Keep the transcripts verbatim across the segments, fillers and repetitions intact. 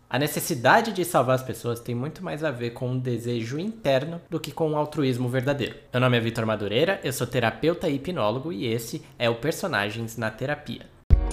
A necessidade de salvar as pessoas tem muito mais a ver com um desejo interno do que com um altruísmo verdadeiro. Meu nome é Vitor Madureira, eu sou terapeuta e hipnólogo e esse é o Personagens na Terapia.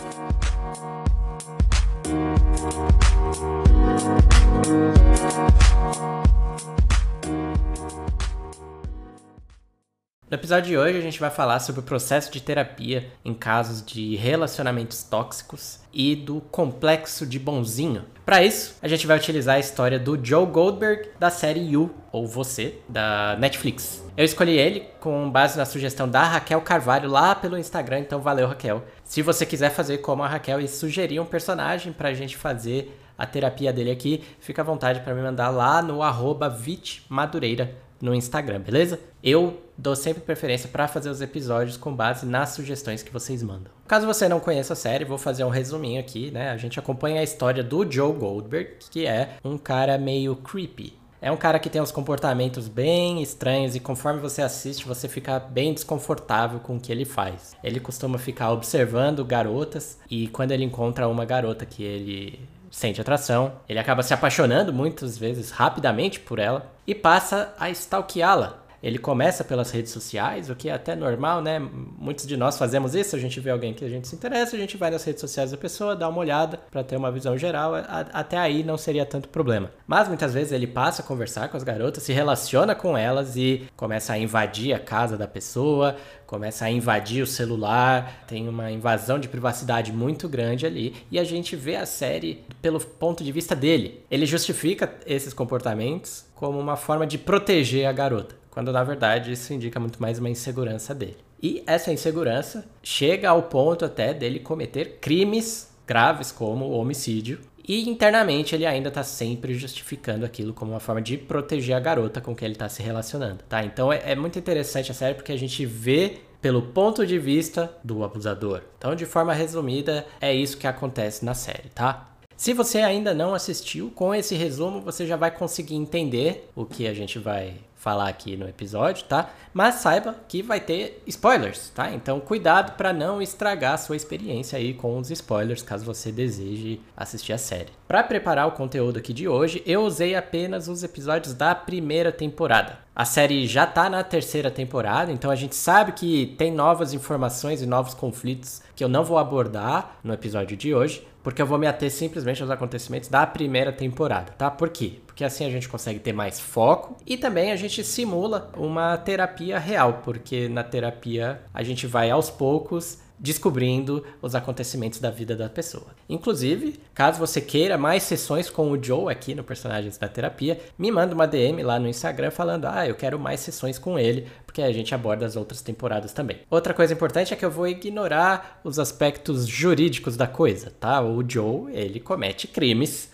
No episódio de hoje a gente vai falar sobre o processo de terapia em casos de relacionamentos tóxicos e do complexo de bonzinho. Para isso, a gente vai utilizar a história do Joe Goldberg da série You, ou Você, da Netflix. Eu escolhi ele com base na sugestão da Raquel Carvalho lá pelo Instagram, então valeu, Raquel. Se você quiser fazer como a Raquel e sugerir um personagem pra gente fazer a terapia dele aqui, fica à vontade para me mandar lá no arroba vitmadureira no Instagram, beleza? Eu dou sempre preferência para fazer os episódios com base nas sugestões que vocês mandam. Caso você não conheça a série, vou fazer um resuminho aqui, né? A gente acompanha a história do Joe Goldberg, que é um cara meio creepy. É um cara que tem uns comportamentos bem estranhos e conforme você assiste, você fica bem desconfortável com o que ele faz. Ele costuma ficar observando garotas e quando ele encontra uma garota que ele sente atração, ele acaba se apaixonando muitas vezes rapidamente por ela e passa a stalkeá-la. Ele começa pelas redes sociais, o que é até normal, né? Muitos de nós fazemos isso, a gente vê alguém que a gente se interessa, a gente vai nas redes sociais da pessoa, dá uma olhada para ter uma visão geral, a, até aí não seria tanto problema. Mas muitas vezes ele passa a conversar com as garotas, se relaciona com elas e começa a invadir a casa da pessoa, começa a invadir o celular, tem uma invasão de privacidade muito grande ali e a gente vê a série pelo ponto de vista dele. Ele justifica esses comportamentos como uma forma de proteger a garota, quando na verdade isso indica muito mais uma insegurança dele. E essa insegurança chega ao ponto até dele cometer crimes graves como o homicídio e internamente ele ainda está sempre justificando aquilo como uma forma de proteger a garota com quem ele está se relacionando, tá? Então é, é muito interessante a série porque a gente vê pelo ponto de vista do abusador. Então, de forma resumida, é isso que acontece na série, tá? Se você ainda não assistiu, com esse resumo você já vai conseguir entender o que a gente vai falar aqui no episódio, tá? Mas saiba que vai ter spoilers, tá? Então cuidado para não estragar a sua experiência aí com os spoilers, caso você deseje assistir a série. Para preparar o conteúdo aqui de hoje, eu usei apenas os episódios da primeira temporada. A série já tá na terceira temporada, então a gente sabe que tem novas informações e novos conflitos que eu não vou abordar no episódio de hoje, porque eu vou me ater simplesmente aos acontecimentos da primeira temporada, tá? Por quê? Porque assim a gente consegue ter mais foco e também a gente simula uma terapia real, porque na terapia a gente vai aos poucos descobrindo os acontecimentos da vida da pessoa. Inclusive, caso você queira mais sessões com o Joe aqui no Personagens da Terapia, me manda uma D M lá no Instagram falando, ah, eu quero mais sessões com ele, porque a gente aborda as outras temporadas também. Outra coisa importante é que eu vou ignorar os aspectos jurídicos da coisa, tá? O Joe, ele comete crimes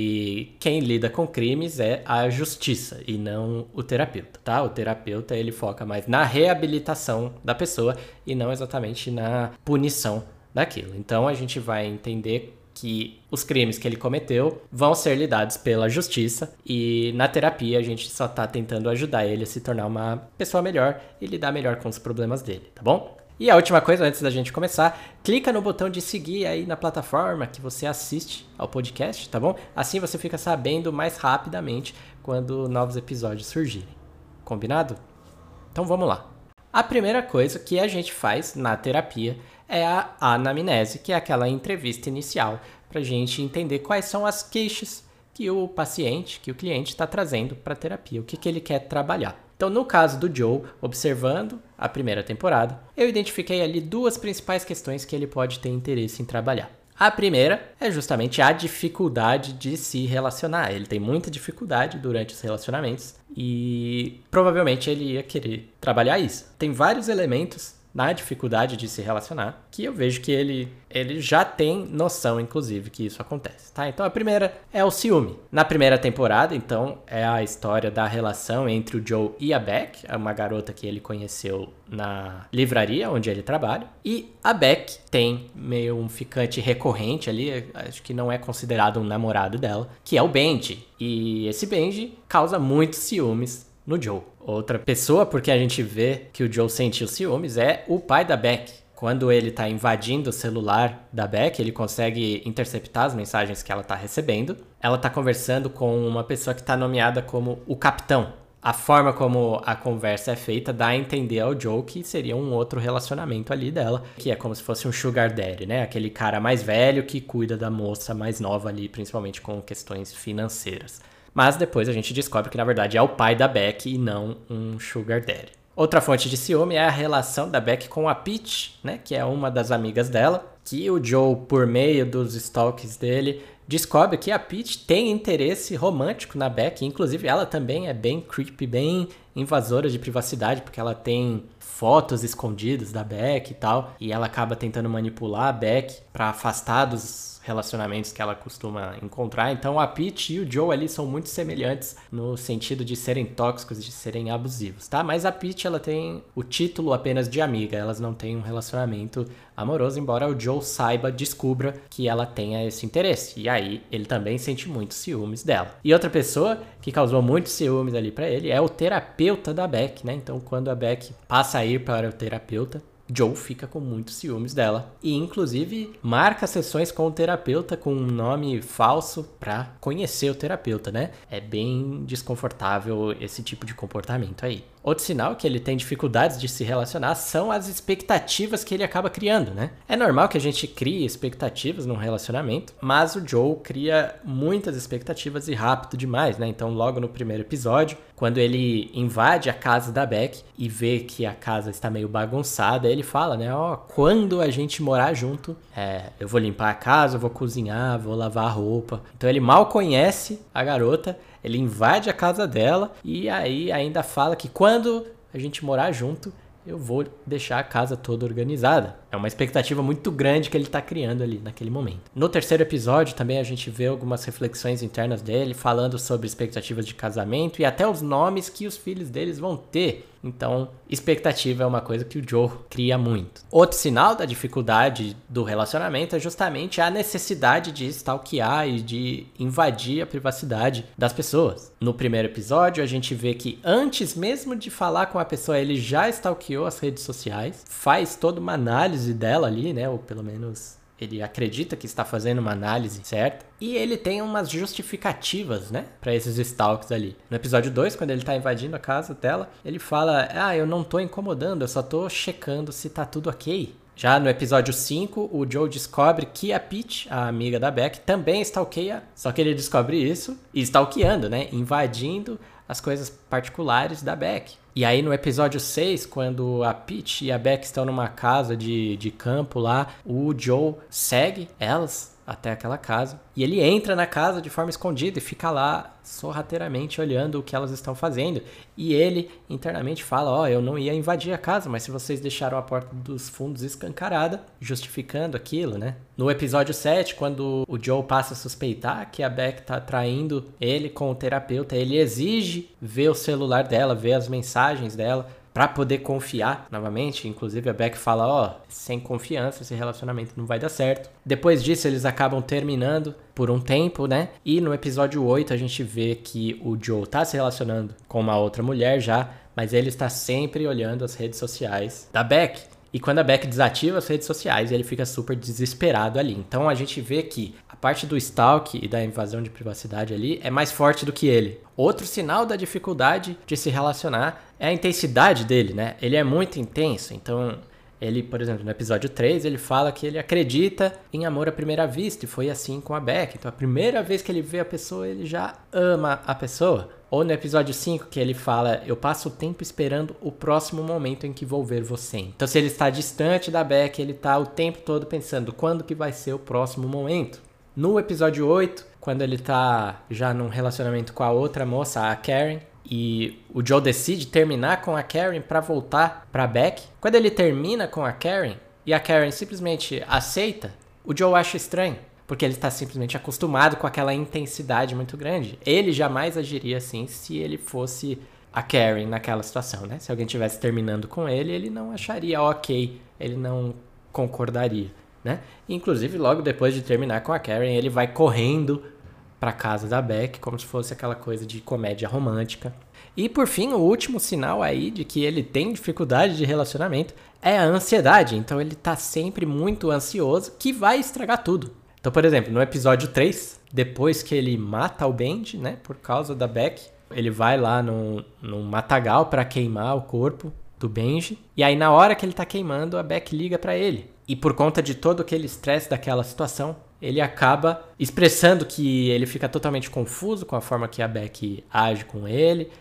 e quem lida com crimes é a justiça e não o terapeuta, tá? O terapeuta, ele foca mais na reabilitação da pessoa e não exatamente na punição daquilo. Então, a gente vai entender que os crimes que ele cometeu vão ser lidados pela justiça e na terapia a gente só tá tentando ajudar ele a se tornar uma pessoa melhor e lidar melhor com os problemas dele, tá bom? E a última coisa, antes da gente começar, clica no botão de seguir aí na plataforma que você assiste ao podcast, tá bom? Assim você fica sabendo mais rapidamente quando novos episódios surgirem. Combinado? Então vamos lá. A primeira coisa que a gente faz na terapia é a anamnese, que é aquela entrevista inicial pra gente entender quais são as queixas que o paciente, que o cliente está trazendo para a terapia, o que, que ele quer trabalhar. Então, no caso do Joe, observando a primeira temporada, eu identifiquei ali duas principais questões que ele pode ter interesse em trabalhar. A primeira é justamente a dificuldade de se relacionar. Ele tem muita dificuldade durante os relacionamentos e provavelmente ele ia querer trabalhar isso. Tem vários elementos na dificuldade de se relacionar, que eu vejo que ele, ele já tem noção, inclusive, que isso acontece, tá? Então, a primeira é o ciúme. Na primeira temporada, então, é a história da relação entre o Joe e a Beck, uma garota que ele conheceu na livraria onde ele trabalha. E a Beck tem meio um ficante recorrente ali, acho que não é considerado um namorado dela, que é o Benji. E esse Benji causa muitos ciúmes no Joe. Outra pessoa, porque a gente vê que o Joe sentiu ciúmes, é o pai da Beck. quando ele tá invadindo o celular da Beck, ele consegue interceptar as mensagens que ela tá recebendo. Ela tá conversando com uma pessoa que tá nomeada como o Capitão. A forma como a conversa é feita dá a entender ao Joe que seria um outro relacionamento ali dela, que é como se fosse um sugar daddy, né? Aquele cara mais velho que cuida da moça mais nova ali, principalmente com questões financeiras. Mas depois a gente descobre que na verdade é o pai da Beck e não um sugar daddy. Outra fonte de ciúme é a relação da Beck com a Peach, né? Que é uma das amigas dela, que o Joe, por meio dos stalks dele, descobre que a Peach tem interesse romântico na Beck. Inclusive, ela também é bem creepy, bem invasora de privacidade, porque ela tem fotos escondidas da Beck e tal. E ela acaba tentando manipular a Beck para afastar dos relacionamentos que ela costuma encontrar. Então, a Peach e o Joe ali são muito semelhantes no sentido de serem tóxicos, de serem abusivos, tá? Mas a Peach, ela tem o título apenas de amiga. Elas não têm um relacionamento amoroso, embora o Joe saiba, descubra que ela tenha esse interesse. E aí, ele também sente muitos ciúmes dela. E outra pessoa que causou muitos ciúmes ali pra ele é o terapeuta da Beck, né? Então, quando a Beck passa a ir para o terapeuta, Joe fica com muitos ciúmes dela e, inclusive, marca sessões com o terapeuta com um nome falso pra conhecer o terapeuta, né? É bem desconfortável esse tipo de comportamento aí. Outro sinal que ele tem dificuldades de se relacionar são as expectativas que ele acaba criando, né? É normal que a gente crie expectativas num relacionamento, mas o Joe cria muitas expectativas e rápido demais, né? Então, logo no primeiro episódio, quando ele invade a casa da Beck e vê que a casa está meio bagunçada, ele fala, né? Ó, quando a gente morar junto, é, eu vou limpar a casa, eu vou cozinhar, vou lavar a roupa. Então, ele mal conhece a garota, ele invade a casa dela e aí ainda fala que quando a gente morar junto, eu vou deixar a casa toda organizada. É uma expectativa muito grande que ele tá criando ali naquele momento. No terceiro episódio também a gente vê algumas reflexões internas dele, falando sobre expectativas de casamento e até os nomes que os filhos deles vão ter. Então, expectativa é uma coisa que o Joe cria muito. Outro sinal da dificuldade do relacionamento é justamente a necessidade de stalkear e de invadir a privacidade das pessoas. No primeiro episódio, a gente vê que antes mesmo de falar com a pessoa, ele já stalkeou as redes sociais, faz toda uma análise dela ali, né? Ou pelo menos ele acredita que está fazendo uma análise certa. E ele tem umas justificativas, né? Pra esses stalks ali. No episódio dois, quando ele tá invadindo a casa dela, ele fala, ah, eu não tô incomodando, eu só tô checando se tá tudo ok. Já no episódio cinco, o Joe descobre que a Peach, a amiga da Beck, também stalkeia. Só que ele descobre isso e stalkeando, né? Invadindo as coisas particulares da Beck. E aí no episódio seis, quando a Peach e a Beck estão numa casa de, de campo lá, o Joe segue elas até aquela casa. E ele entra na casa de forma escondida e fica lá sorrateiramente olhando o que elas estão fazendo. E ele internamente fala, ó, oh, eu não ia invadir a casa, mas se vocês deixaram a porta dos fundos escancarada, justificando aquilo, né? No episódio sete, quando o Joe passa a suspeitar que a Beck tá traindo ele com o terapeuta, ele exige ver o celular dela, ver as mensagens dela, pra poder confiar novamente. Inclusive a Beck fala, ó, oh, sem confiança esse relacionamento não vai dar certo. Depois disso eles acabam terminando por um tempo, né? E no episódio oito a gente vê que o Joe tá se relacionando com uma outra mulher já, mas ele está sempre olhando as redes sociais da Beck. E quando a Beck desativa as redes sociais, ele fica super desesperado ali. Então a gente vê que a parte do stalk e da invasão de privacidade ali é mais forte do que ele. Outro sinal da dificuldade de se relacionar é a intensidade dele, né? Ele é muito intenso, então ele, por exemplo, no episódio três, ele fala que ele acredita em amor à primeira vista, e foi assim com a Beck. Então a primeira vez que ele vê a pessoa, ele já ama a pessoa. Ou no episódio cinco, que ele fala, eu passo o tempo esperando o próximo momento em que vou ver você. Então se ele está distante da Beck, ele está o tempo todo pensando, quando que vai ser o próximo momento? No episódio oito, quando ele tá já num relacionamento com a outra moça, a Karen, e o Joe decide terminar com a Karen pra voltar pra Beck. Quando ele termina com a Karen e a Karen simplesmente aceita, o Joe acha estranho, porque ele está simplesmente acostumado com aquela intensidade muito grande. Ele jamais agiria assim se ele fosse a Karen naquela situação, né? Se alguém estivesse terminando com ele, ele não acharia ok, ele não concordaria, né? Inclusive, logo depois de terminar com a Karen, ele vai correndo pra casa da Beck, como se fosse aquela coisa de comédia romântica. E por fim, o último sinal aí de que ele tem dificuldade de relacionamento é a ansiedade. Então ele tá sempre muito ansioso, que vai estragar tudo. Então, por exemplo, no episódio três, depois que ele mata o Benji, né, por causa da Beck, ele vai lá num, num matagal pra queimar o corpo do Benji. E aí na hora que ele tá queimando, a Beck liga pra ele. E por conta de todo aquele estresse daquela situação, ele acaba expressando que ele fica totalmente confuso com a forma que a Beck age com ele.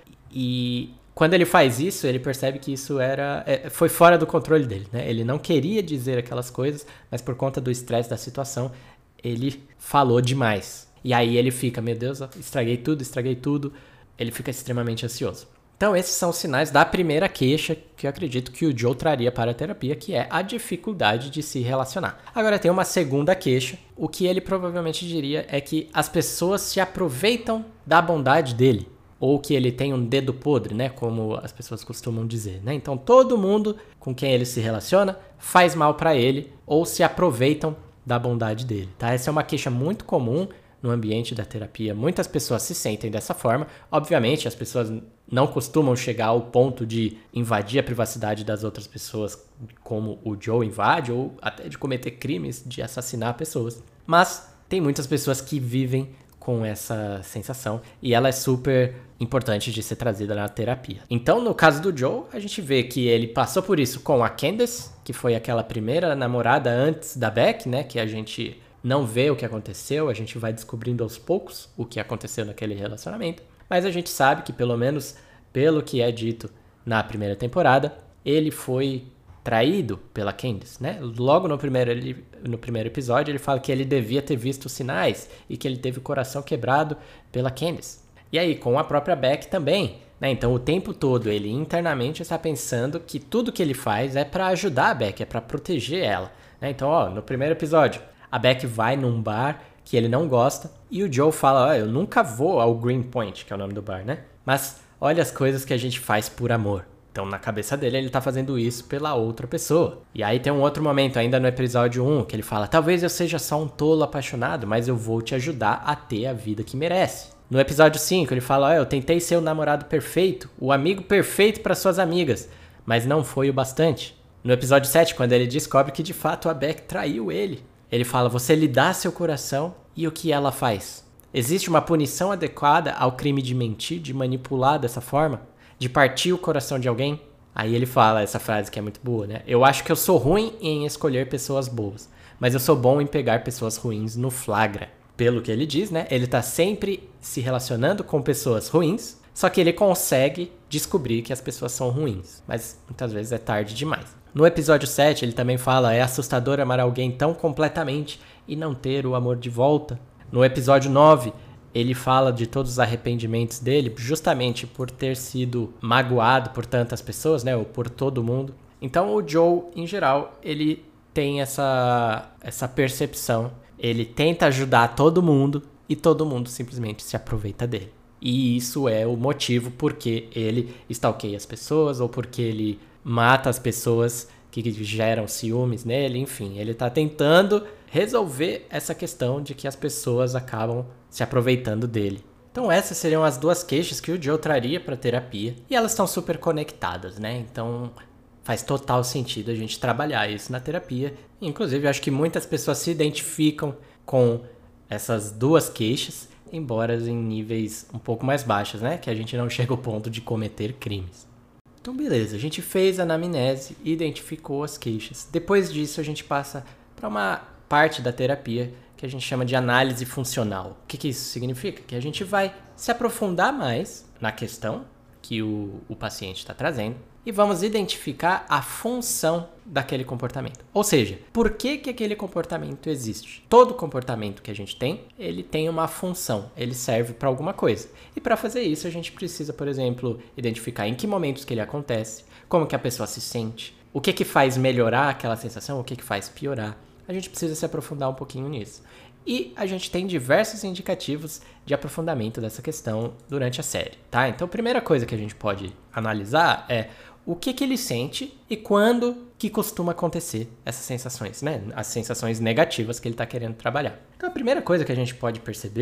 E quando ele faz isso, ele percebe que isso era, foi fora do controle dele, né? Ele não queria dizer aquelas coisas, mas por conta do estresse da situação, ele falou demais. E aí ele fica, meu Deus, estraguei tudo, estraguei tudo. Ele fica extremamente ansioso. Então esses são os sinais da primeira queixa que eu acredito que o Joe traria para a terapia, que é a dificuldade de se relacionar. Agora tem uma segunda queixa. O que ele provavelmente diria é que as pessoas se aproveitam da bondade dele. Ou que ele tem um dedo podre, né? Como as pessoas costumam dizer, né? Então todo mundo com quem ele se relaciona faz mal para ele ou se aproveitam da bondade dele, tá? Essa é uma queixa muito comum no ambiente da terapia. Muitas pessoas se sentem dessa forma. Obviamente, as pessoas não costumam chegar ao ponto de invadir a privacidade das outras pessoas, como o Joe invade, ou até de cometer crimes, de assassinar pessoas. Mas tem muitas pessoas que vivem com essa sensação e ela é super importante de ser trazida na terapia. Então, no caso do Joe, a gente vê que ele passou por isso com a Candace, que foi aquela primeira namorada antes da Beck, né? Que a gente não vê o que aconteceu, a gente vai descobrindo aos poucos o que aconteceu naquele relacionamento. Mas a gente sabe que, pelo menos pelo que é dito na primeira temporada, ele foi traído pela Candace, né? Logo no primeiro, ele, no primeiro episódio, ele fala que ele devia ter visto os sinais e que ele teve o coração quebrado pela Candace. E aí, com a própria Beck também, né? Então, o tempo todo, ele internamente está pensando que tudo que ele faz é para ajudar a Beck, é para proteger ela, né? Então, ó, no primeiro episódio, a Beck vai num bar que ele não gosta e o Joe fala, ó, eu nunca vou ao Greenpoint, que é o nome do bar, né? Mas olha as coisas que a gente faz por amor. Então, na cabeça dele, ele tá fazendo isso pela outra pessoa. E aí tem um outro momento, ainda no episódio um, que ele fala, talvez eu seja só um tolo apaixonado, mas eu vou te ajudar a ter a vida que merece. No episódio cinco, ele fala, ó, eu tentei ser o namorado perfeito, o amigo perfeito para suas amigas, mas não foi o bastante. No episódio sete, quando ele descobre que de fato a Beck traiu ele, ele fala, você lhe dá seu coração e o que ela faz? Existe uma punição adequada ao crime de mentir, de manipular dessa forma? De partir o coração de alguém? Aí ele fala essa frase que é muito boa, né? Eu acho que eu sou ruim em escolher pessoas boas, mas eu sou bom em pegar pessoas ruins no flagra. Pelo que ele diz, né? Ele tá sempre se relacionando com pessoas ruins, só que ele consegue descobrir que as pessoas são ruins, mas muitas vezes é tarde demais. No episódio sete, ele também fala, é assustador amar alguém tão completamente e não ter o amor de volta. No episódio nove, ele fala de todos os arrependimentos dele, justamente por ter sido magoado por tantas pessoas, né, ou por todo mundo. Então o Joe, em geral, ele tem essa, essa percepção, ele tenta ajudar todo mundo e todo mundo simplesmente se aproveita dele. E isso é o motivo porque ele stalkeia as pessoas ou porque ele mata as pessoas que geram ciúmes nele, enfim, ele tá tentando resolver essa questão de que as pessoas acabam se aproveitando dele. Então essas seriam as duas queixas que o Joe traria para terapia e elas estão super conectadas, né? Então faz total sentido a gente trabalhar isso na terapia. Inclusive, eu acho que muitas pessoas se identificam com essas duas queixas, embora em níveis um pouco mais baixos, né? Que a gente não chega ao ponto de cometer crimes. Então beleza, a gente fez a anamnese e identificou as queixas. Depois disso a gente passa para uma parte da terapia que a gente chama de análise funcional. O que, que isso significa? Que a gente vai se aprofundar mais na questão que o, o paciente está trazendo e vamos identificar a função daquele comportamento. Ou seja, por que, que aquele comportamento existe? Todo comportamento que a gente tem, ele tem uma função, ele serve para alguma coisa. E para fazer isso, a gente precisa, por exemplo, identificar em que momentos que ele acontece, como que a pessoa se sente, o que, que faz melhorar aquela sensação, o que, que faz piorar. A gente precisa se aprofundar um pouquinho nisso. E a gente tem diversos indicativos de aprofundamento dessa questão durante a série, tá? Então, a primeira coisa que a gente pode analisar é o que, que ele sente e quando que costuma acontecer essas sensações, né? As sensações negativas que ele está querendo trabalhar. Então, a primeira coisa que a gente pode perceber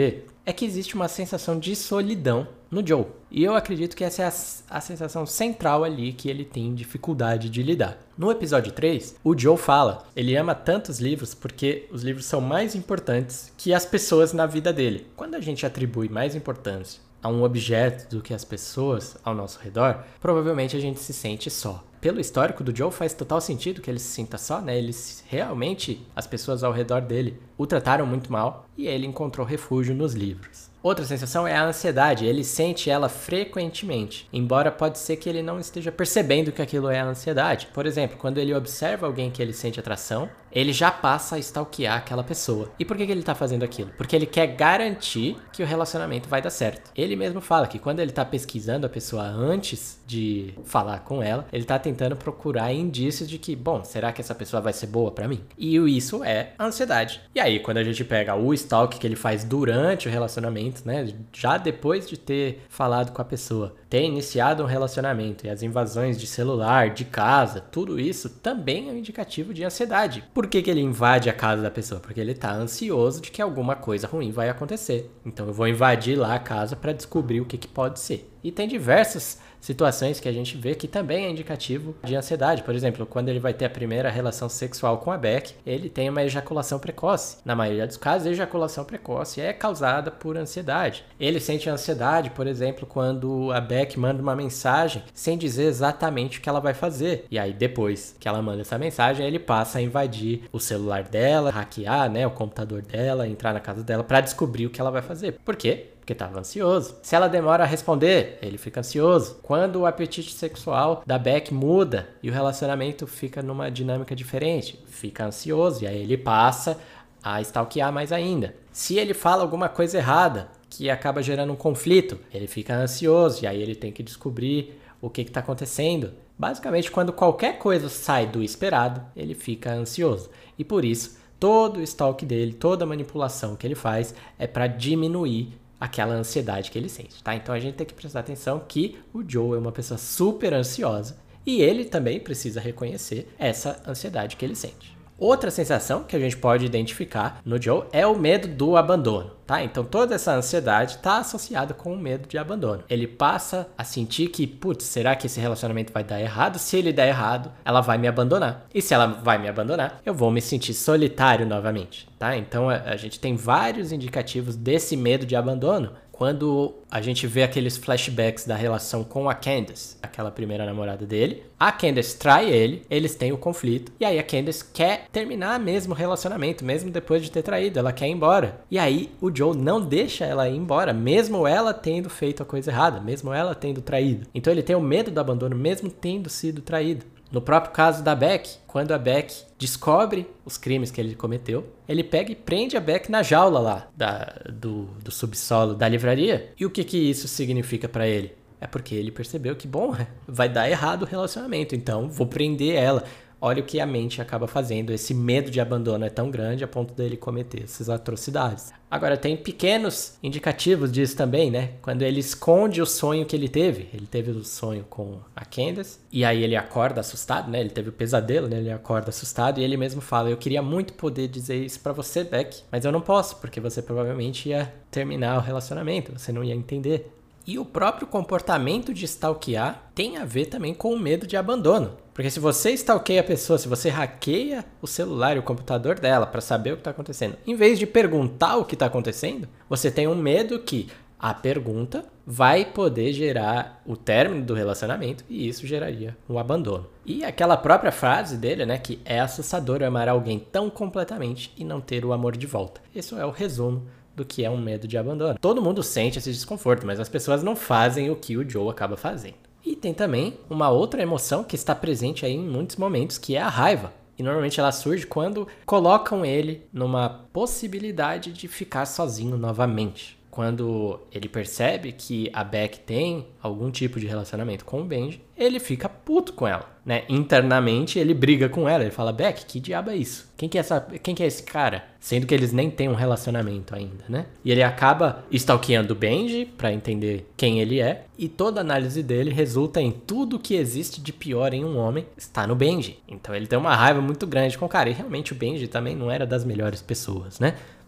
é que existe uma sensação de solidão no Joe. E eu acredito que essa é a, a sensação central ali que ele tem dificuldade de lidar. No episódio três, o Joe fala, ele ama tantos livros porque os livros são mais importantes que as pessoas na vida dele. Quando a gente atribui mais importância a um objeto do que as pessoas ao nosso redor, provavelmente a gente se sente só. Pelo histórico do Joe, faz total sentido que ele se sinta só, né? Ele realmente, as pessoas ao redor dele o trataram muito mal e ele encontrou refúgio nos livros. Outra sensação é a ansiedade, ele sente ela frequentemente, embora pode ser que ele não esteja percebendo que aquilo é a ansiedade. Por exemplo, quando ele observa alguém que ele sente atração, ele já passa a stalkear aquela pessoa. E por que que ele está fazendo aquilo? Porque ele quer garantir que o relacionamento vai dar certo. Ele mesmo fala que quando ele está pesquisando a pessoa antes de falar com ela, ele está tentando procurar indícios de que, bom, será que essa pessoa vai ser boa para mim? E isso é ansiedade. E aí, quando a gente pega o stalk que ele faz durante o relacionamento, né, já depois de ter falado com a pessoa, ter iniciado um relacionamento e as invasões de celular, de casa, tudo isso também é um indicativo de ansiedade. Por que que ele invade a casa da pessoa? Porque ele tá ansioso de que alguma coisa ruim vai acontecer. Então eu vou invadir lá a casa para descobrir o que que pode ser. E tem diversas situações que a gente vê que também é indicativo de ansiedade. Por exemplo, quando ele vai ter a primeira relação sexual com a Beck, ele tem uma ejaculação precoce. Na maioria dos casos, a ejaculação precoce é causada por ansiedade. Ele sente ansiedade, por exemplo, quando a Beck manda uma mensagem sem dizer exatamente o que ela vai fazer. E aí, depois que ela manda essa mensagem, ele passa a invadir o celular dela, hackear, né, o computador dela, entrar na casa dela para descobrir o que ela vai fazer. Por quê? Porque estava ansioso. Se ela demora a responder, ele fica ansioso. Quando o apetite sexual da Beck muda e o relacionamento fica numa dinâmica diferente, fica ansioso. E aí ele passa a stalkear mais ainda. Se ele fala alguma coisa errada, que acaba gerando um conflito, ele fica ansioso. E aí ele tem que descobrir o que está acontecendo. Basicamente, quando qualquer coisa sai do esperado, ele fica ansioso. E por isso, todo o stalk dele, toda a manipulação que ele faz é para diminuir aquela ansiedade que ele sente, tá? Então a gente tem que prestar atenção que o Joe é uma pessoa super ansiosa e ele também precisa reconhecer essa ansiedade que ele sente. Outra sensação que a gente pode identificar no Joe é o medo do abandono, tá? Então toda essa ansiedade está associada com o medo de abandono. Ele passa a sentir que, putz, será que esse relacionamento vai dar errado? Se ele der errado, ela vai me abandonar. E se ela vai me abandonar, eu vou me sentir solitário novamente, tá? Então a, a gente tem vários indicativos desse medo de abandono quando a gente vê aqueles flashbacks da relação com a Candace, aquela primeira namorada dele. A Candace trai ele, eles têm o conflito, e aí a Candace quer terminar mesmo o relacionamento, mesmo depois de ter traído, ela quer ir embora. E aí o Joe não deixa ela ir embora, mesmo ela tendo feito a coisa errada, mesmo ela tendo traído. Então ele tem o medo do abandono, mesmo tendo sido traído. No próprio caso da Beck, quando a Beck descobre os crimes que ele cometeu, ele pega e prende a Beck na jaula lá da, do, do subsolo da livraria. E o que que isso significa pra ele? É porque ele percebeu que, bom, vai dar errado o relacionamento, então vou prender ela. Olha o que a mente acaba fazendo. Esse medo de abandono é tão grande a ponto dele cometer essas atrocidades. Agora, tem pequenos indicativos disso também, né? Quando ele esconde o sonho que ele teve. Ele teve o sonho com a Candace. E aí ele acorda assustado, né? Ele teve o pesadelo, né? Ele acorda assustado e ele mesmo fala: eu queria muito poder dizer isso pra você, Beck, mas eu não posso, porque você provavelmente ia terminar o relacionamento. Você não ia entender. E o próprio comportamento de stalkear tem a ver também com o medo de abandono. Porque se você stalkeia a pessoa, se você hackeia o celular e o computador dela para saber o que está acontecendo, em vez de perguntar o que está acontecendo, você tem um medo que a pergunta vai poder gerar o término do relacionamento e isso geraria um abandono. E aquela própria frase dele, né, que é assustador amar alguém tão completamente e não ter o amor de volta. Esse é o resumo do que é um medo de abandono. Todo mundo sente esse desconforto, mas as pessoas não fazem o que o Joe acaba fazendo. E tem também uma outra emoção que está presente aí em muitos momentos, que é a raiva. E normalmente ela surge quando colocam ele numa possibilidade de ficar sozinho novamente. Quando ele percebe que a Beck tem algum tipo de relacionamento com o Benji, ele fica puto com ela, né? Internamente ele briga com ela, ele fala: Beck, que diabo é isso? Quem que é, essa... Quem que é esse cara? Sendo que eles nem têm um relacionamento ainda, né? E ele acaba stalkeando o Benji pra entender quem ele é, e toda a análise dele resulta em tudo que existe de pior em um homem está no Benji. Então ele tem uma raiva muito grande com o cara, e realmente o Benji também não era das melhores pessoas, né?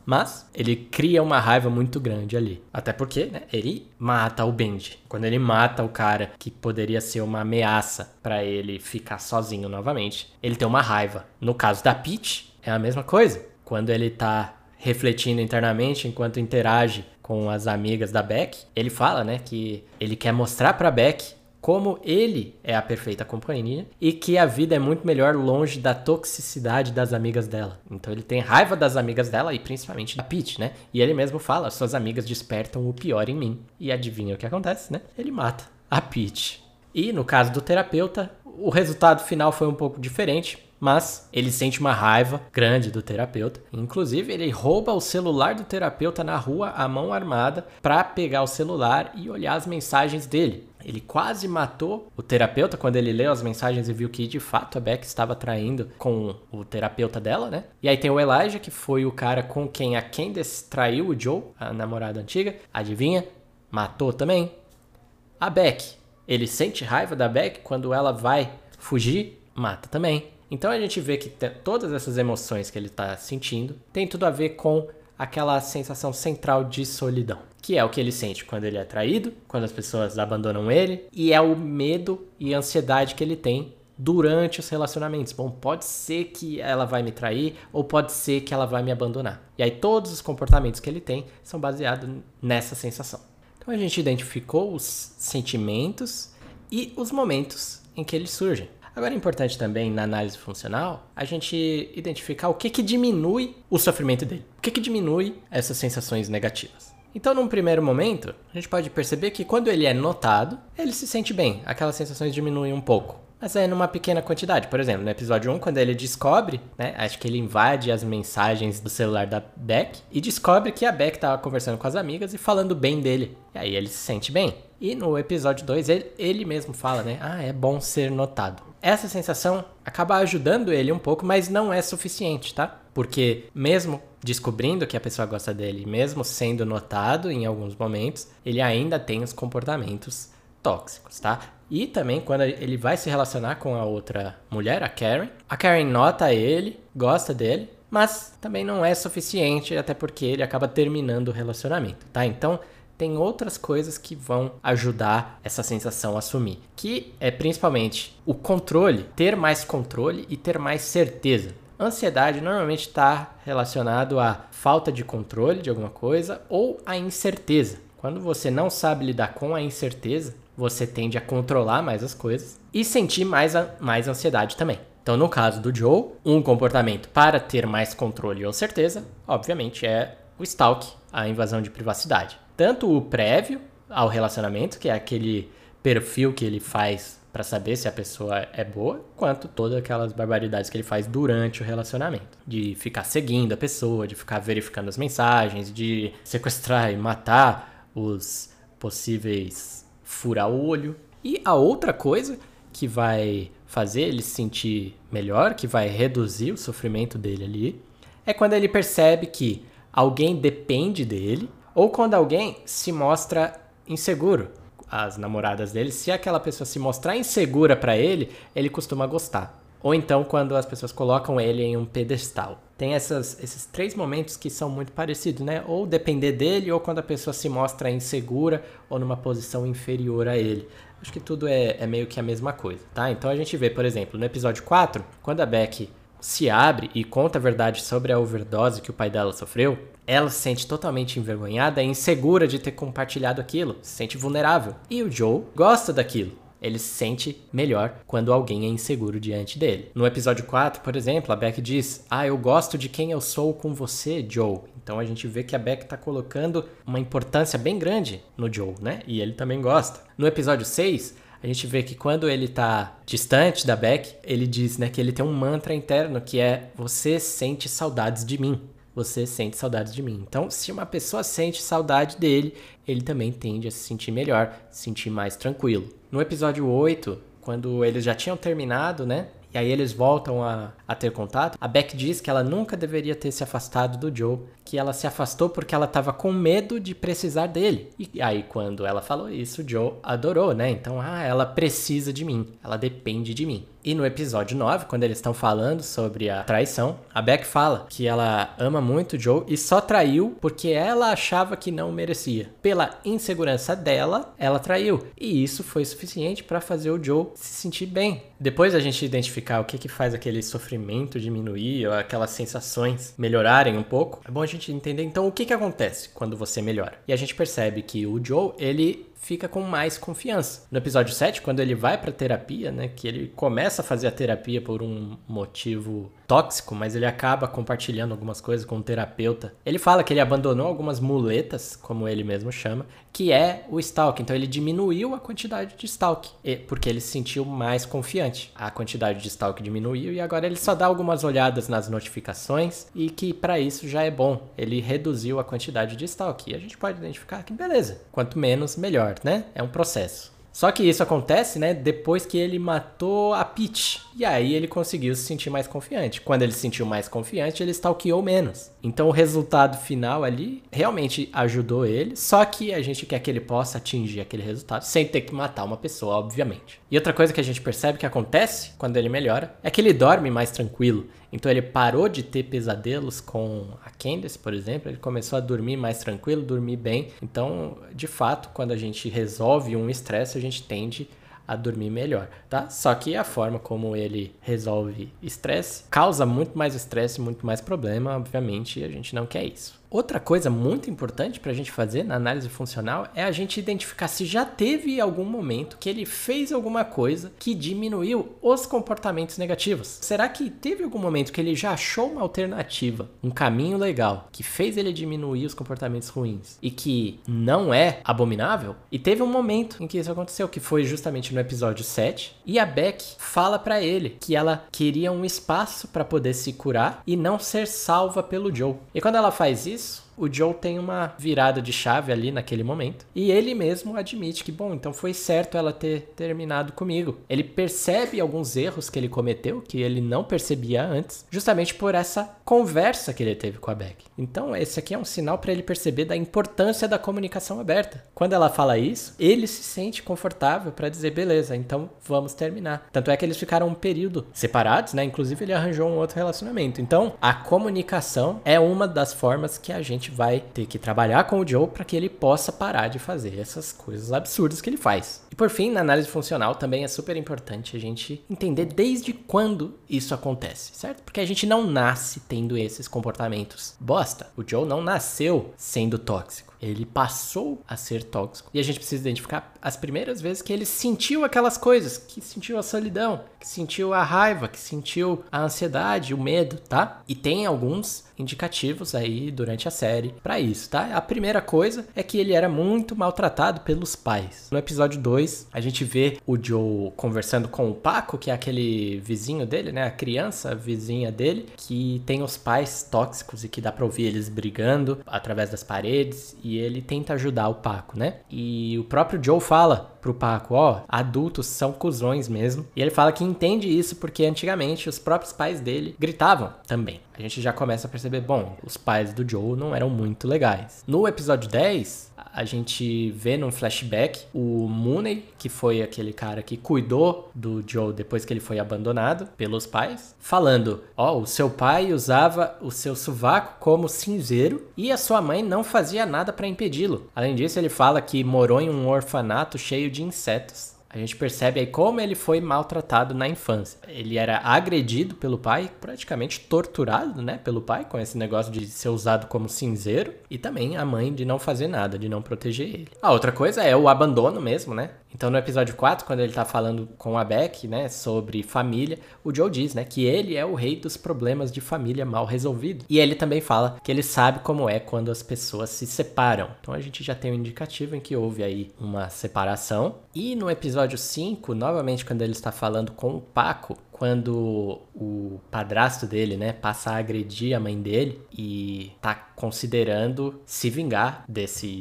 Mas ele cria uma raiva muito grande ali. Até porque, né, ele mata o Benji. Quando ele mata o cara que poderia ser uma ameaça pra ele ficar sozinho novamente, ele tem uma raiva. No caso da Peach, é a mesma coisa. Quando ele tá refletindo internamente enquanto interage com as amigas da Beck, ele fala, né, que ele quer mostrar pra Beck como ele é a perfeita companhia e que a vida é muito melhor longe da toxicidade das amigas dela. Então ele tem raiva das amigas dela e principalmente da Peach, né? E ele mesmo fala, suas amigas despertam o pior em mim. E adivinha o que acontece, né? Ele mata a Peach. E no caso do terapeuta, o resultado final foi um pouco diferente, mas ele sente uma raiva grande do terapeuta. Inclusive, ele rouba o celular do terapeuta na rua à mão armada para pegar o celular e olhar as mensagens dele. Ele quase matou o terapeuta quando ele leu as mensagens e viu que, de fato, a Beck estava traindo com o terapeuta dela, né? E aí tem o Elijah, que foi o cara com quem a Candace traiu o Joe, a namorada antiga. Adivinha? Matou também. A Beck. Ele sente raiva da Beck quando ela vai fugir, mata também. Então a gente vê que todas essas emoções que ele está sentindo tem tudo a ver com aquela sensação central de solidão, que é o que ele sente quando ele é traído, quando as pessoas abandonam ele, e é o medo e ansiedade que ele tem durante os relacionamentos. Bom, pode ser que ela vai me trair ou pode ser que ela vai me abandonar. E aí todos os comportamentos que ele tem são baseados nessa sensação. Então a gente identificou os sentimentos e os momentos em que eles surgem. Agora é importante também, na análise funcional, a gente identificar o que que diminui o sofrimento dele. O que que diminui essas sensações negativas. Então, num primeiro momento, a gente pode perceber que quando ele é notado, ele se sente bem. Aquelas sensações diminuem um pouco. Mas é numa pequena quantidade. Por exemplo, no episódio um, quando ele descobre, né? Acho que ele invade as mensagens do celular da Beck e descobre que a Beck estava conversando com as amigas e falando bem dele. E aí ele se sente bem. E no episódio dois, ele, ele mesmo fala, né? Ah, é bom ser notado. Essa sensação acaba ajudando ele um pouco, mas não é suficiente, tá? Porque mesmo descobrindo que a pessoa gosta dele, mesmo sendo notado em alguns momentos, ele ainda tem os comportamentos tóxicos, tá? E também quando ele vai se relacionar com a outra mulher, a Karen, a Karen nota ele, gosta dele, mas também não é suficiente, até porque ele acaba terminando o relacionamento, tá? Então, tem outras coisas que vão ajudar essa sensação a sumir, que é principalmente o controle, ter mais controle e ter mais certeza. Ansiedade normalmente está relacionado à falta de controle de alguma coisa ou à incerteza. Quando você não sabe lidar com a incerteza, você tende a controlar mais as coisas e sentir mais, a, mais ansiedade também. Então, no caso do Joe, um comportamento para ter mais controle ou certeza, obviamente, é o stalk, a invasão de privacidade. Tanto o prévio ao relacionamento, que é aquele perfil que ele faz para saber se a pessoa é boa, quanto todas aquelas barbaridades que ele faz durante o relacionamento. De ficar seguindo a pessoa, de ficar verificando as mensagens, de sequestrar e matar os possíveis fura-olho. E a outra coisa que vai fazer ele se sentir melhor, que vai reduzir o sofrimento dele ali, é quando ele percebe que alguém depende dele, ou quando alguém se mostra inseguro. As namoradas dele, se aquela pessoa se mostrar insegura pra ele, ele costuma gostar. Ou então quando as pessoas colocam ele em um pedestal. Tem essas, esses três momentos que são muito parecidos, né? Ou depender dele, ou quando a pessoa se mostra insegura ou numa posição inferior a ele. Acho que tudo é, é meio que a mesma coisa, tá? Então a gente vê, por exemplo, no episódio quatro, quando a Beck se abre e conta a verdade sobre a overdose que o pai dela sofreu, ela se sente totalmente envergonhada e insegura de ter compartilhado aquilo, se sente vulnerável. E o Joe gosta daquilo. Ele se sente melhor quando alguém é inseguro diante dele. No episódio quatro, por exemplo, a Beck diz: ah, eu gosto de quem eu sou com você, Joe. Então a gente vê que a Beck tá colocando uma importância bem grande no Joe, né? E ele também gosta. No episódio seis, a gente vê que quando ele tá distante da Beck, ele diz, né, que ele tem um mantra interno que é: você sente saudades de mim. Você sente saudades de mim. Então, se uma pessoa sente saudade dele, ele também tende a se sentir melhor, se sentir mais tranquilo. No episódio oito, quando eles já tinham terminado, né? E aí eles voltam a, a ter contato, a Beck diz que ela nunca deveria ter se afastado do Joe, que ela se afastou porque ela estava com medo de precisar dele. E aí quando ela falou isso, o Joe adorou, né? Então, ah, ela precisa de mim, ela depende de mim. E no episódio nove, quando eles estão falando sobre a traição, a Beck fala que ela ama muito o Joe e só traiu porque ela achava que não merecia. Pela insegurança dela, ela traiu. E isso foi suficiente para fazer o Joe se sentir bem. Depois a gente identificar o que que faz aquele sofrimento diminuir, ou aquelas sensações melhorarem um pouco, é bom a gente entender então o que que acontece quando você melhora. E a gente percebe que o Joe, ele fica com mais confiança. No episódio sete, quando ele vai pra terapia, né, que ele começa a fazer a terapia por um motivo tóxico, mas ele acaba compartilhando algumas coisas com o terapeuta. Ele fala que ele abandonou algumas muletas, como ele mesmo chama, que é o stalk. Então ele diminuiu a quantidade de stalk, porque ele se sentiu mais confiante. A quantidade de stalk diminuiu e agora ele só dá algumas olhadas nas notificações e que para isso já é bom. Ele reduziu a quantidade de stalk e a gente pode identificar que beleza, quanto menos melhor, né? É um processo. Só que isso acontece, né, depois que ele matou a Peach. E aí ele conseguiu se sentir mais confiante. Quando ele se sentiu mais confiante, ele stalkeou menos. Então o resultado final ali realmente ajudou ele, só que a gente quer que ele possa atingir aquele resultado sem ter que matar uma pessoa, obviamente. E outra coisa que a gente percebe que acontece quando ele melhora é que ele dorme mais tranquilo. Então ele parou de ter pesadelos com a Candace, por exemplo, ele começou a dormir mais tranquilo, dormir bem. Então, de fato, quando a gente resolve um estresse, a gente tende a dormir melhor, tá? Só que a forma como ele resolve estresse causa muito mais estresse, muito mais problema, obviamente, e a gente não quer isso. Outra coisa muito importante para a gente fazer na análise funcional é a gente identificar se já teve algum momento que ele fez alguma coisa que diminuiu os comportamentos negativos. Será que teve algum momento que ele já achou uma alternativa, um caminho legal, que fez ele diminuir os comportamentos ruins e que não é abominável? E teve um momento em que isso aconteceu, que foi justamente no episódio sete, e a Beck fala para ele que ela queria um espaço para poder se curar e não ser salva pelo Joe. E quando ela faz isso, o Joe tem uma virada de chave ali naquele momento. E ele mesmo admite que, bom, então foi certo ela ter terminado comigo. Ele percebe alguns erros que ele cometeu, que ele não percebia antes, justamente por essa conversa que ele teve com a Beck. Então, esse aqui é um sinal para ele perceber da importância da comunicação aberta. Quando ela fala isso, ele se sente confortável para dizer, beleza, então vamos terminar. Tanto é que eles ficaram um período separados, né? Inclusive, ele arranjou um outro relacionamento. Então, a comunicação é uma das formas que a gente vai ter que trabalhar com o Joe para que ele possa parar de fazer essas coisas absurdas que ele faz. E por fim, na análise funcional também é super importante a gente entender desde quando isso acontece, certo? Porque a gente não nasce tendo esses comportamentos bosta. O Joe não nasceu sendo tóxico. Ele passou a ser tóxico. E a gente precisa identificar as primeiras vezes que ele sentiu aquelas coisas, que sentiu a solidão, que sentiu a raiva, que sentiu a ansiedade, o medo, tá? E tem alguns indicativos aí durante a série pra isso, tá? A primeira coisa é que ele era muito maltratado pelos pais. No episódio dois, a gente vê o Joe conversando com o Paco, que é aquele vizinho dele, né? A criança vizinha dele, que tem os pais tóxicos e que dá pra ouvir eles brigando através das paredes. E ele tenta ajudar o Paco, né? E o próprio Joe fala pro Paco, ó, adultos são cuzões mesmo. E ele fala que entende isso porque antigamente os próprios pais dele gritavam também. A gente já começa a perceber, bom, os pais do Joe não eram muito legais. No episódio dez, a gente vê num flashback o Mooney, que foi aquele cara que cuidou do Joe depois que ele foi abandonado pelos pais, falando, ó, o seu pai usava o seu sovaco como cinzeiro e a sua mãe não fazia nada para impedi-lo. Além disso, ele fala que morou em um orfanato cheio de insetos. A gente percebe aí como ele foi maltratado na infância. Ele era agredido pelo pai, praticamente torturado, né, pelo pai, com esse negócio de ser usado como cinzeiro. E também a mãe de não fazer nada, de não proteger ele. A outra coisa é o abandono mesmo, né? Então no episódio quatro, quando ele tá falando com a Beck, né, sobre família, o Joe diz, né, que ele é o rei dos problemas de família mal resolvido. E ele também fala que ele sabe como é quando as pessoas se separam. Então a gente já tem um indicativo em que houve aí uma separação. E no episódio cinco, novamente quando ele está falando com o Paco, quando o padrasto dele, né, passa a agredir a mãe dele e tá considerando se vingar desse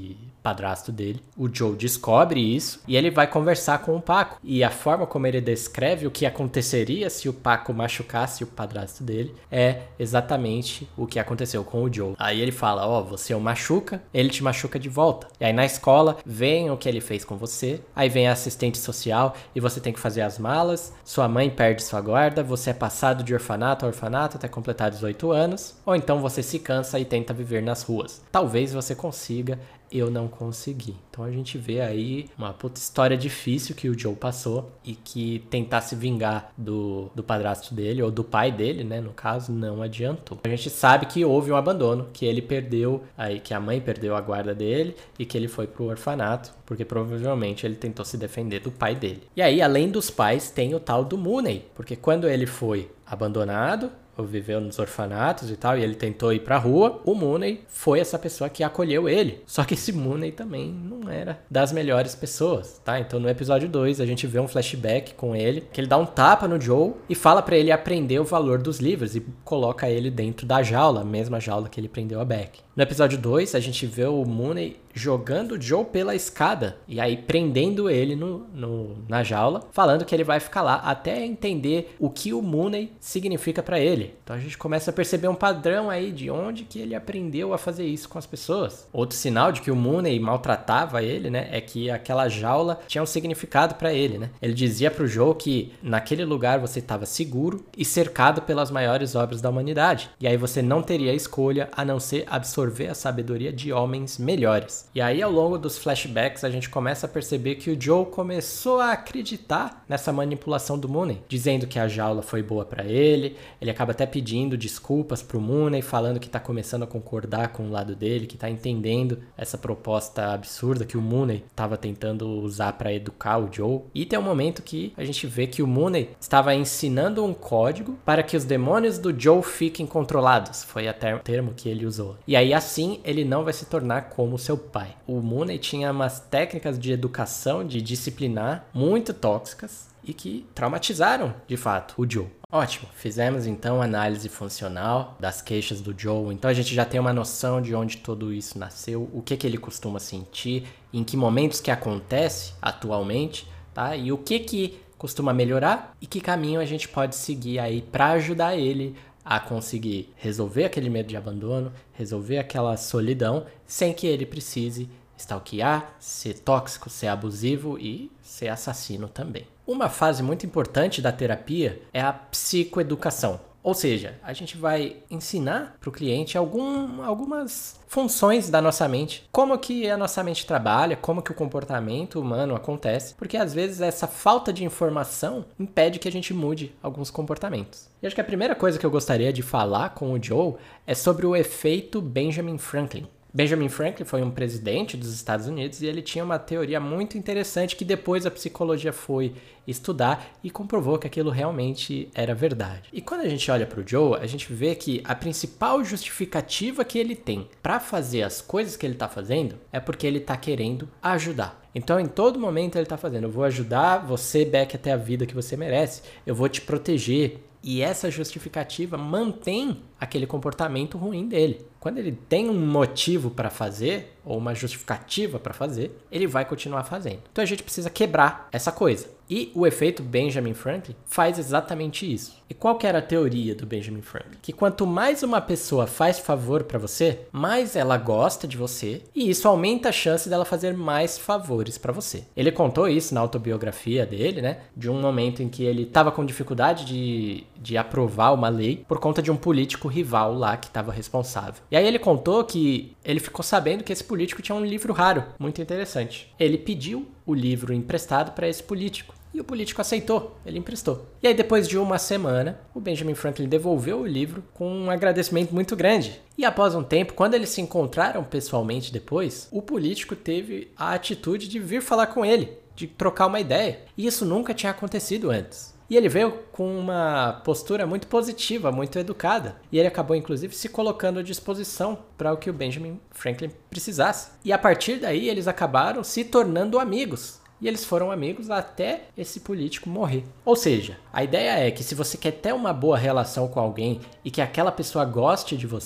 padrasto dele. O Joe descobre isso e ele vai conversar com o Paco. E a forma como ele descreve o que aconteceria se o Paco machucasse o padrasto dele é exatamente o que aconteceu com o Joe. Aí ele fala, ó, oh, você o machuca, ele te machuca de volta. E aí na escola, vem o que ele fez com você, aí vem a assistente social e você tem que fazer as malas, sua mãe perde sua guarda, você é passado de orfanato a orfanato até completar dezoito anos, ou então você se cansa e tenta viver nas ruas. Talvez você consiga, eu não consegui. Então a gente vê aí uma puta história difícil que o Joe passou e que tentar se vingar do, do padrasto dele, ou do pai dele, né, no caso, não adiantou. A gente sabe que houve um abandono, que ele perdeu, aí que a mãe perdeu a guarda dele e que ele foi pro orfanato, porque provavelmente ele tentou se defender do pai dele. E aí, além dos pais, tem o tal do Mooney, porque quando ele foi abandonado, ou viveu nos orfanatos e tal, e ele tentou ir pra rua, o Mooney foi essa pessoa que acolheu ele. Só que esse Mooney também não era das melhores pessoas, tá? Então no episódio dois a gente vê um flashback com ele, que ele dá um tapa no Joe e fala pra ele aprender o valor dos livros e coloca ele dentro da jaula, a mesma jaula que ele prendeu a Beck. No episódio dois a gente vê o Mooney jogando o Joe pela escada e aí prendendo ele no, no, na jaula, falando que ele vai ficar lá até entender o que o Mooney significa pra ele. Então a gente começa a perceber um padrão aí de onde que ele aprendeu a fazer isso com as pessoas. Outro sinal de que o Mooney maltratava ele, né, é que aquela jaula tinha um significado pra ele, né? Ele dizia pro Joe que naquele lugar você estava seguro e cercado pelas maiores obras da humanidade. E aí você não teria escolha a não ser absorver a sabedoria de homens melhores. E aí, ao longo dos flashbacks, a gente começa a perceber que o Joe começou a acreditar nessa manipulação do Mooney, dizendo que a jaula foi boa pra ele. Ele acaba até pedindo desculpas pro Mooney, falando que tá começando a concordar com o lado dele, que tá entendendo essa proposta absurda que o Mooney tava tentando usar pra educar o Joe. E tem um momento que a gente vê que o Mooney estava ensinando um código para que os demônios do Joe fiquem controlados. Foi até o termo que ele usou. E aí, assim, ele não vai se tornar como seu pai. O Mooney tinha umas técnicas de educação, de disciplinar, muito tóxicas e que traumatizaram, de fato, o Joe. Ótimo, fizemos então análise funcional das queixas do Joe, então a gente já tem uma noção de onde tudo isso nasceu, o que, que ele costuma sentir, em que momentos que acontece atualmente, tá? E o que, que costuma melhorar e que caminho a gente pode seguir aí para ajudar ele a conseguir resolver aquele medo de abandono, resolver aquela solidão, sem que ele precise stalkear, ser tóxico, ser abusivo e ser assassino também. Uma fase muito importante da terapia é a psicoeducação. Ou seja, a gente vai ensinar para o cliente algum, algumas funções da nossa mente, como que a nossa mente trabalha, como que o comportamento humano acontece, porque às vezes essa falta de informação impede que a gente mude alguns comportamentos. E acho que a primeira coisa que eu gostaria de falar com o Joe é sobre o efeito Benjamin Franklin. Benjamin Franklin foi um presidente dos Estados Unidos e ele tinha uma teoria muito interessante que depois a psicologia foi estudar e comprovou que aquilo realmente era verdade. E quando a gente olha para o Joe, a gente vê que a principal justificativa que ele tem para fazer as coisas que ele está fazendo é porque ele está querendo ajudar. Então, em todo momento ele está fazendo, eu vou ajudar você, Beck, até a vida que você merece, eu vou te proteger. E essa justificativa mantém aquele comportamento ruim dele. Quando ele tem um motivo para fazer, ou uma justificativa para fazer, ele vai continuar fazendo. Então a gente precisa quebrar essa coisa. E o efeito Benjamin Franklin faz exatamente isso. E qual que era a teoria do Benjamin Franklin? Que quanto mais uma pessoa faz favor para você, mais ela gosta de você, e isso aumenta a chance dela fazer mais favores para você. Ele contou isso na autobiografia dele, né? De um momento em que ele estava com dificuldade de, de aprovar uma lei por conta de um político rival lá que estava responsável. E aí ele contou que ele ficou sabendo que esse político tinha um livro raro, muito interessante. Ele pediu o livro emprestado para esse político. E o político aceitou, ele emprestou. E aí depois de uma semana, o Benjamin Franklin devolveu o livro com um agradecimento muito grande. E após um tempo, quando eles se encontraram pessoalmente depois, o político teve a atitude de vir falar com ele, de trocar uma ideia. E isso nunca tinha acontecido antes. E ele veio com uma postura muito positiva, muito educada. E ele acabou, inclusive, se colocando à disposição para o que o Benjamin Franklin precisasse. E a partir daí, eles acabaram se tornando amigos. E eles foram amigos até esse político morrer. Ou seja, a ideia é que se você quer ter uma boa relação com alguém e que aquela pessoa goste de você,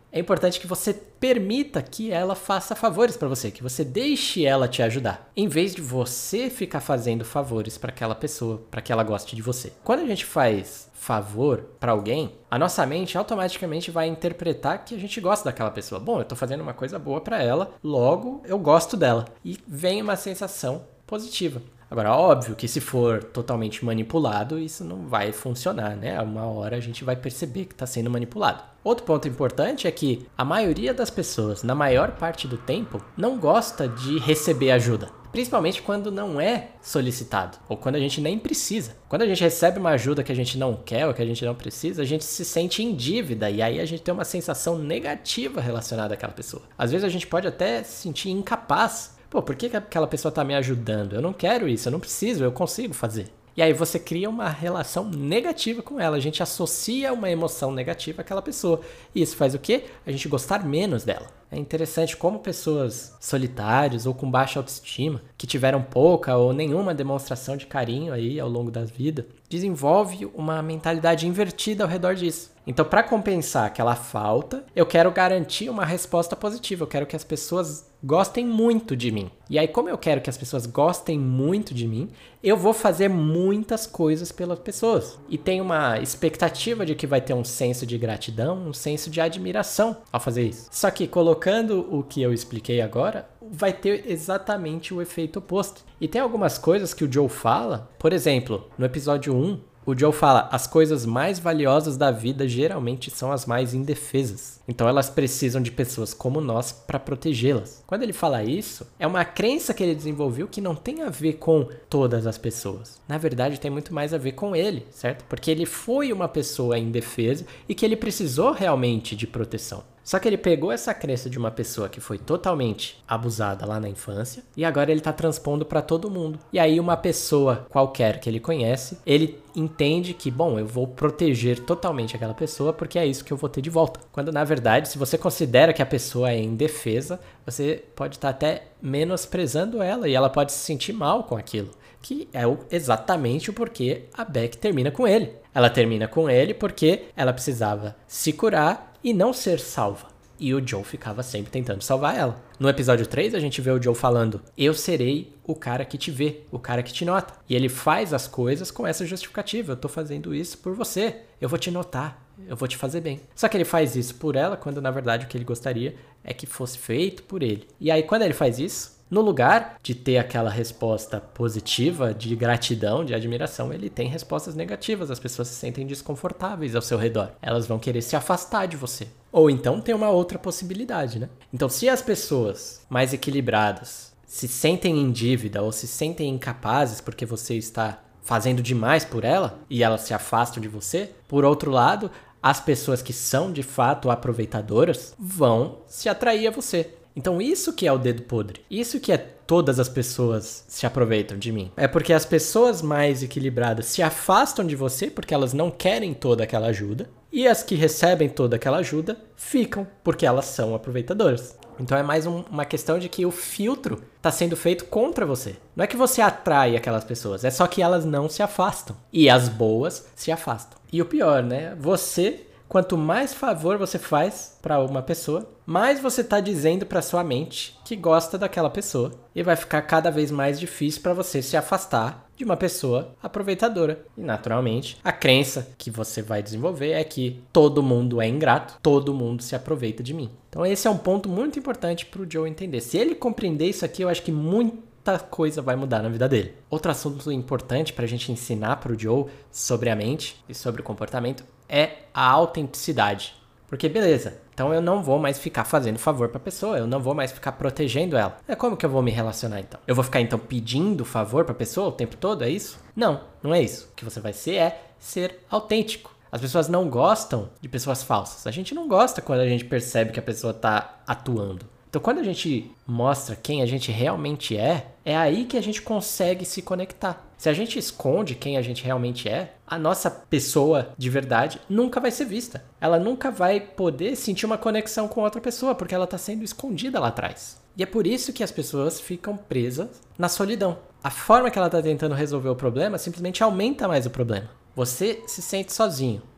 é importante que você permita que ela faça favores para você, que você deixe ela te ajudar, em vez de você ficar fazendo favores para aquela pessoa, para que ela goste de você. Quando a gente faz favor para alguém, a nossa mente automaticamente vai interpretar que a gente gosta daquela pessoa. Bom, eu tô fazendo uma coisa boa para ela, logo eu gosto dela. E vem uma sensação positiva. Agora, óbvio que se for totalmente manipulado, isso não vai funcionar, né? Uma hora a gente vai perceber que está sendo manipulado. Outro ponto importante é que a maioria das pessoas, na maior parte do tempo, não gosta de receber ajuda. Principalmente quando não é solicitado, ou quando a gente nem precisa. Quando a gente recebe uma ajuda que a gente não quer ou que a gente não precisa, a gente se sente em dívida e aí a gente tem uma sensação negativa relacionada àquela pessoa. Às vezes a gente pode até se sentir incapaz. Pô, por que que aquela pessoa tá me ajudando? Eu não quero isso, eu não preciso, eu consigo fazer. E aí você cria uma relação negativa com ela. A gente associa uma emoção negativa àquela pessoa. E isso faz o quê? A gente gostar menos dela. É interessante como pessoas solitárias ou com baixa autoestima, que tiveram pouca ou nenhuma demonstração de carinho aí ao longo da vida, desenvolve uma mentalidade invertida ao redor disso. Então, para compensar aquela falta, eu quero garantir uma resposta positiva. Eu quero que as pessoas gostem muito de mim. E aí, como eu quero que as pessoas gostem muito de mim, eu vou fazer muitas coisas pelas pessoas. E tem uma expectativa de que vai ter um senso de gratidão, um senso de admiração ao fazer isso. Só que colocando o que eu expliquei agora, vai ter exatamente o efeito oposto. E tem algumas coisas que o Joe fala, por exemplo, no episódio um, o Joe fala, as coisas mais valiosas da vida geralmente são as mais indefesas. Então elas precisam de pessoas como nós para protegê-las. Quando ele fala isso, é uma crença que ele desenvolveu que não tem a ver com todas as pessoas. Na verdade, tem muito mais a ver com ele, certo? Porque ele foi uma pessoa indefesa e que ele precisou realmente de proteção. Só que ele pegou essa crença de uma pessoa que foi totalmente abusada lá na infância e agora ele tá transpondo para todo mundo. E aí uma pessoa qualquer que ele conhece, ele entende que, bom, eu vou proteger totalmente aquela pessoa porque é isso que eu vou ter de volta. Quando na verdade, se você considera que a pessoa é indefesa, você pode estar até menosprezando ela e ela pode se sentir mal com aquilo. Que é exatamente o porquê a Beck termina com ele. Ela termina com ele porque ela precisava se curar e não ser salva. E o Joe ficava sempre tentando salvar ela. No episódio três, a gente vê o Joe falando, eu serei o cara que te vê, o cara que te nota. E ele faz as coisas com essa justificativa. Eu tô fazendo isso por você. Eu vou te notar. Eu vou te fazer bem. Só que ele faz isso por ela, quando na verdade o que ele gostaria é que fosse feito por ele. E aí quando ele faz isso, no lugar de ter aquela resposta positiva, de gratidão, de admiração, ele tem respostas negativas. As pessoas se sentem desconfortáveis ao seu redor. Elas vão querer se afastar de você. Ou então tem uma outra possibilidade, né? Então, se as pessoas mais equilibradas se sentem em dívida ou se sentem incapazes porque você está fazendo demais por ela e elas se afastam de você, por outro lado, as pessoas que são de fato aproveitadoras vão se atrair a você. Então isso que é o dedo podre, isso que é todas as pessoas se aproveitam de mim. É porque as pessoas mais equilibradas se afastam de você porque elas não querem toda aquela ajuda e as que recebem toda aquela ajuda ficam porque elas são aproveitadoras. Então é mais um, uma questão de que o filtro está sendo feito contra você. Não é que você atrai aquelas pessoas, é só que elas não se afastam. E as boas se afastam. E o pior, né? Você... Quanto mais favor você faz para uma pessoa, mais você está dizendo para sua mente que gosta daquela pessoa. E vai ficar cada vez mais difícil para você se afastar de uma pessoa aproveitadora. E naturalmente, a crença que você vai desenvolver é que todo mundo é ingrato, todo mundo se aproveita de mim. Então esse é um ponto muito importante para o Joe entender. Se ele compreender isso aqui, eu acho que muito muita coisa vai mudar na vida dele. Outro assunto importante para a gente ensinar para o Joe sobre a mente e sobre o comportamento é a autenticidade. Porque beleza, então eu não vou mais ficar fazendo favor para a pessoa, eu não vou mais ficar protegendo ela. É como que eu vou me relacionar então? Eu vou ficar então pedindo favor para a pessoa o tempo todo, é isso? Não, não é isso. O que você vai ser é ser autêntico. As pessoas não gostam de pessoas falsas. A gente não gosta quando a gente percebe que a pessoa está atuando. Então, quando a gente mostra quem a gente realmente é, é aí que a gente consegue se conectar. Se a gente esconde quem a gente realmente é, a nossa pessoa de verdade nunca vai ser vista. Ela nunca vai poder sentir uma conexão com outra pessoa, porque ela está sendo escondida lá atrás. E é por isso que as pessoas ficam presas na solidão. A forma que ela está tentando resolver o problema simplesmente aumenta mais o problema. Você se sente sozinho.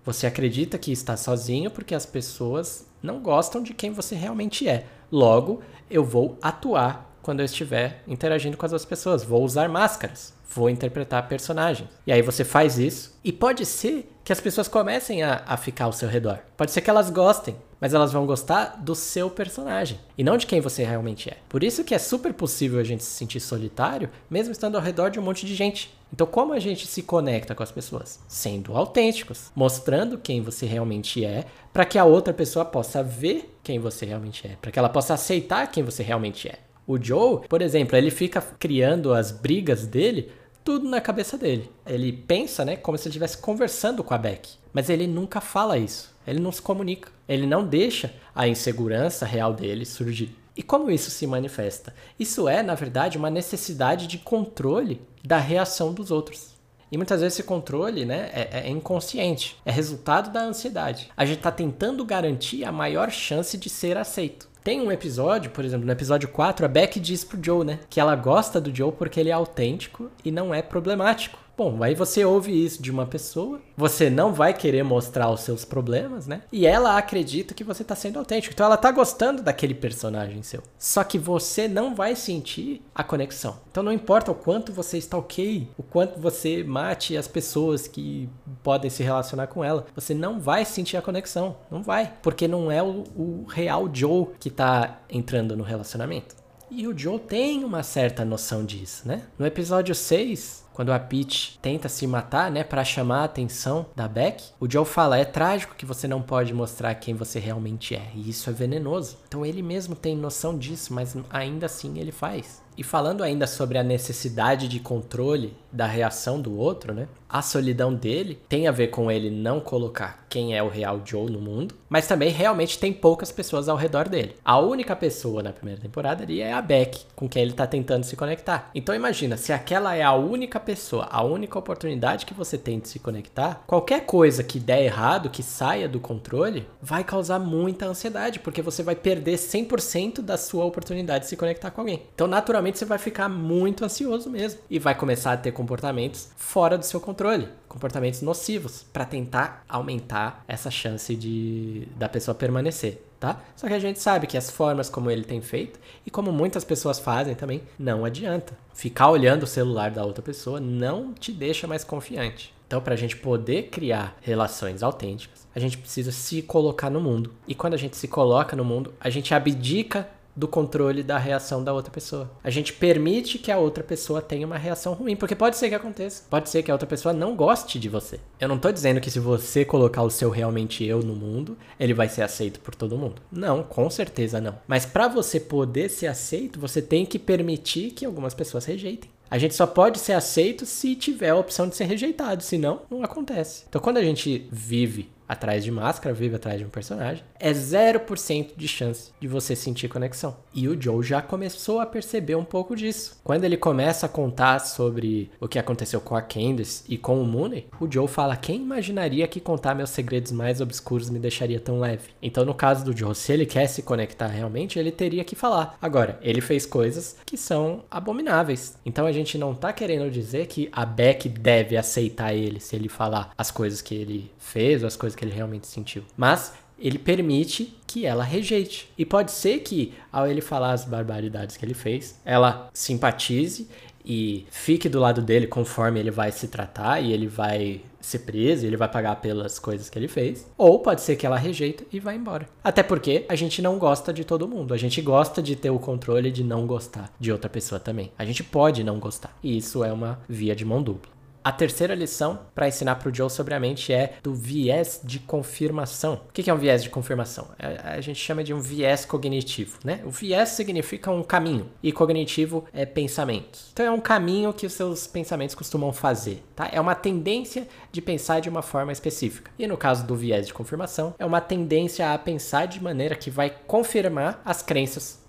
Você acredita que está sozinho porque as pessoas não gostam de quem você realmente é. Logo, eu vou atuar quando eu estiver interagindo com as outras pessoas. Vou usar máscaras. Vou interpretar personagens. E aí você faz isso. E pode ser que as pessoas comecem a, a ficar ao seu redor. Pode ser que elas gostem, mas elas vão gostar do seu personagem e não de quem você realmente é. Por isso que é super possível a gente se sentir solitário, mesmo estando ao redor de um monte de gente. Então como a gente se conecta com as pessoas? Sendo autênticos, mostrando quem você realmente é, para que a outra pessoa possa ver quem você realmente é, para que ela possa aceitar quem você realmente é. O Joe, por exemplo, ele fica criando as brigas dele tudo na cabeça dele. Ele pensa, né, como se ele estivesse conversando com a Beck. Mas ele nunca fala isso. Ele não se comunica. Ele não deixa a insegurança real dele surgir. E como isso se manifesta? Isso é, na verdade, uma necessidade de controle da reação dos outros. E muitas vezes esse controle, né, é, é inconsciente. É resultado da ansiedade. A gente está tentando garantir a maior chance de ser aceito. Tem um episódio, por exemplo, no episódio quatro, a Beck diz pro Joe, né, que ela gosta do Joe porque ele é autêntico e não é problemático. Bom, aí você ouve isso de uma pessoa, você não vai querer mostrar os seus problemas, né? E ela acredita que você tá sendo autêntico. Então ela tá gostando daquele personagem seu. Só que você não vai sentir a conexão. Então não importa o quanto você stalkeie, o quanto você mate as pessoas que podem se relacionar com ela, você não vai sentir a conexão. Não vai. Porque não é o, o real Joe que tá entrando no relacionamento. E o Joe tem uma certa noção disso, né? No episódio seis, quando a Peach tenta se matar, né, pra chamar a atenção da Beck, o Joe fala, é trágico que você não pode mostrar quem você realmente é, e isso é venenoso. Então ele mesmo tem noção disso, mas ainda assim ele faz. E falando ainda sobre a necessidade de controle da reação do outro, né? A solidão dele tem a ver com ele não colocar quem é o real Joe no mundo, mas também realmente tem poucas pessoas ao redor dele. A única pessoa na primeira temporada ali é a Beck, com quem ele tá tentando se conectar. Então imagina, se aquela é a única pessoa, a única oportunidade que você tem de se conectar, qualquer coisa que der errado, que saia do controle, vai causar muita ansiedade, porque você vai perder cem por cento da sua oportunidade de se conectar com alguém. Então naturalmente você vai ficar muito ansioso mesmo e vai começar a ter comportamentos fora do seu controle, comportamentos nocivos, para tentar aumentar essa chance de da pessoa permanecer, tá? Só que a gente sabe que as formas como ele tem feito e como muitas pessoas fazem também, não adianta. Ficar olhando o celular da outra pessoa não te deixa mais confiante. Então, para a gente poder criar relações autênticas, a gente precisa se colocar no mundo. E quando a gente se coloca no mundo, a gente abdica do controle da reação da outra pessoa. A gente permite que a outra pessoa tenha uma reação ruim, porque pode ser que aconteça. Pode ser que a outra pessoa não goste de você. Eu não tô dizendo que se você colocar o seu realmente eu no mundo, ele vai ser aceito por todo mundo. Não, com certeza não. Mas para você poder ser aceito, você tem que permitir que algumas pessoas rejeitem. A gente só pode ser aceito se tiver a opção de ser rejeitado, senão não acontece. Então quando a gente vive atrás de máscara, vive atrás de um personagem, é zero por cento de chance de você sentir conexão. E o Joe já começou a perceber um pouco disso. Quando ele começa a contar sobre o que aconteceu com a Candace e com o Mooney, o Joe fala, quem imaginaria que contar meus segredos mais obscuros me deixaria tão leve? Então no caso do Joe, se ele quer se conectar realmente, ele teria que falar. Agora, ele fez coisas que são abomináveis. Então a gente não tá querendo dizer que a Beck deve aceitar ele se ele falar as coisas que ele fez ou as coisas que ele realmente sentiu. Mas ele permite que ela rejeite. E pode ser que, ao ele falar as barbaridades que ele fez, ela simpatize e fique do lado dele conforme ele vai se tratar e ele vai ser preso, e ele vai pagar pelas coisas que ele fez. Ou pode ser que ela rejeita e vá embora. Até porque a gente não gosta de todo mundo. A gente gosta de ter o controle de não gostar de outra pessoa também. A gente pode não gostar. E isso é uma via de mão dupla. A terceira lição para ensinar para o Joe sobre a mente é do viés de confirmação. O que é um viés de confirmação? A gente chama de um viés cognitivo, né? O viés significa um caminho e cognitivo é pensamentos. Então é um caminho que os seus pensamentos costumam fazer, tá? É uma tendência de pensar de uma forma específica. E no caso do viés de confirmação, é uma tendência a pensar de maneira que vai confirmar as crenças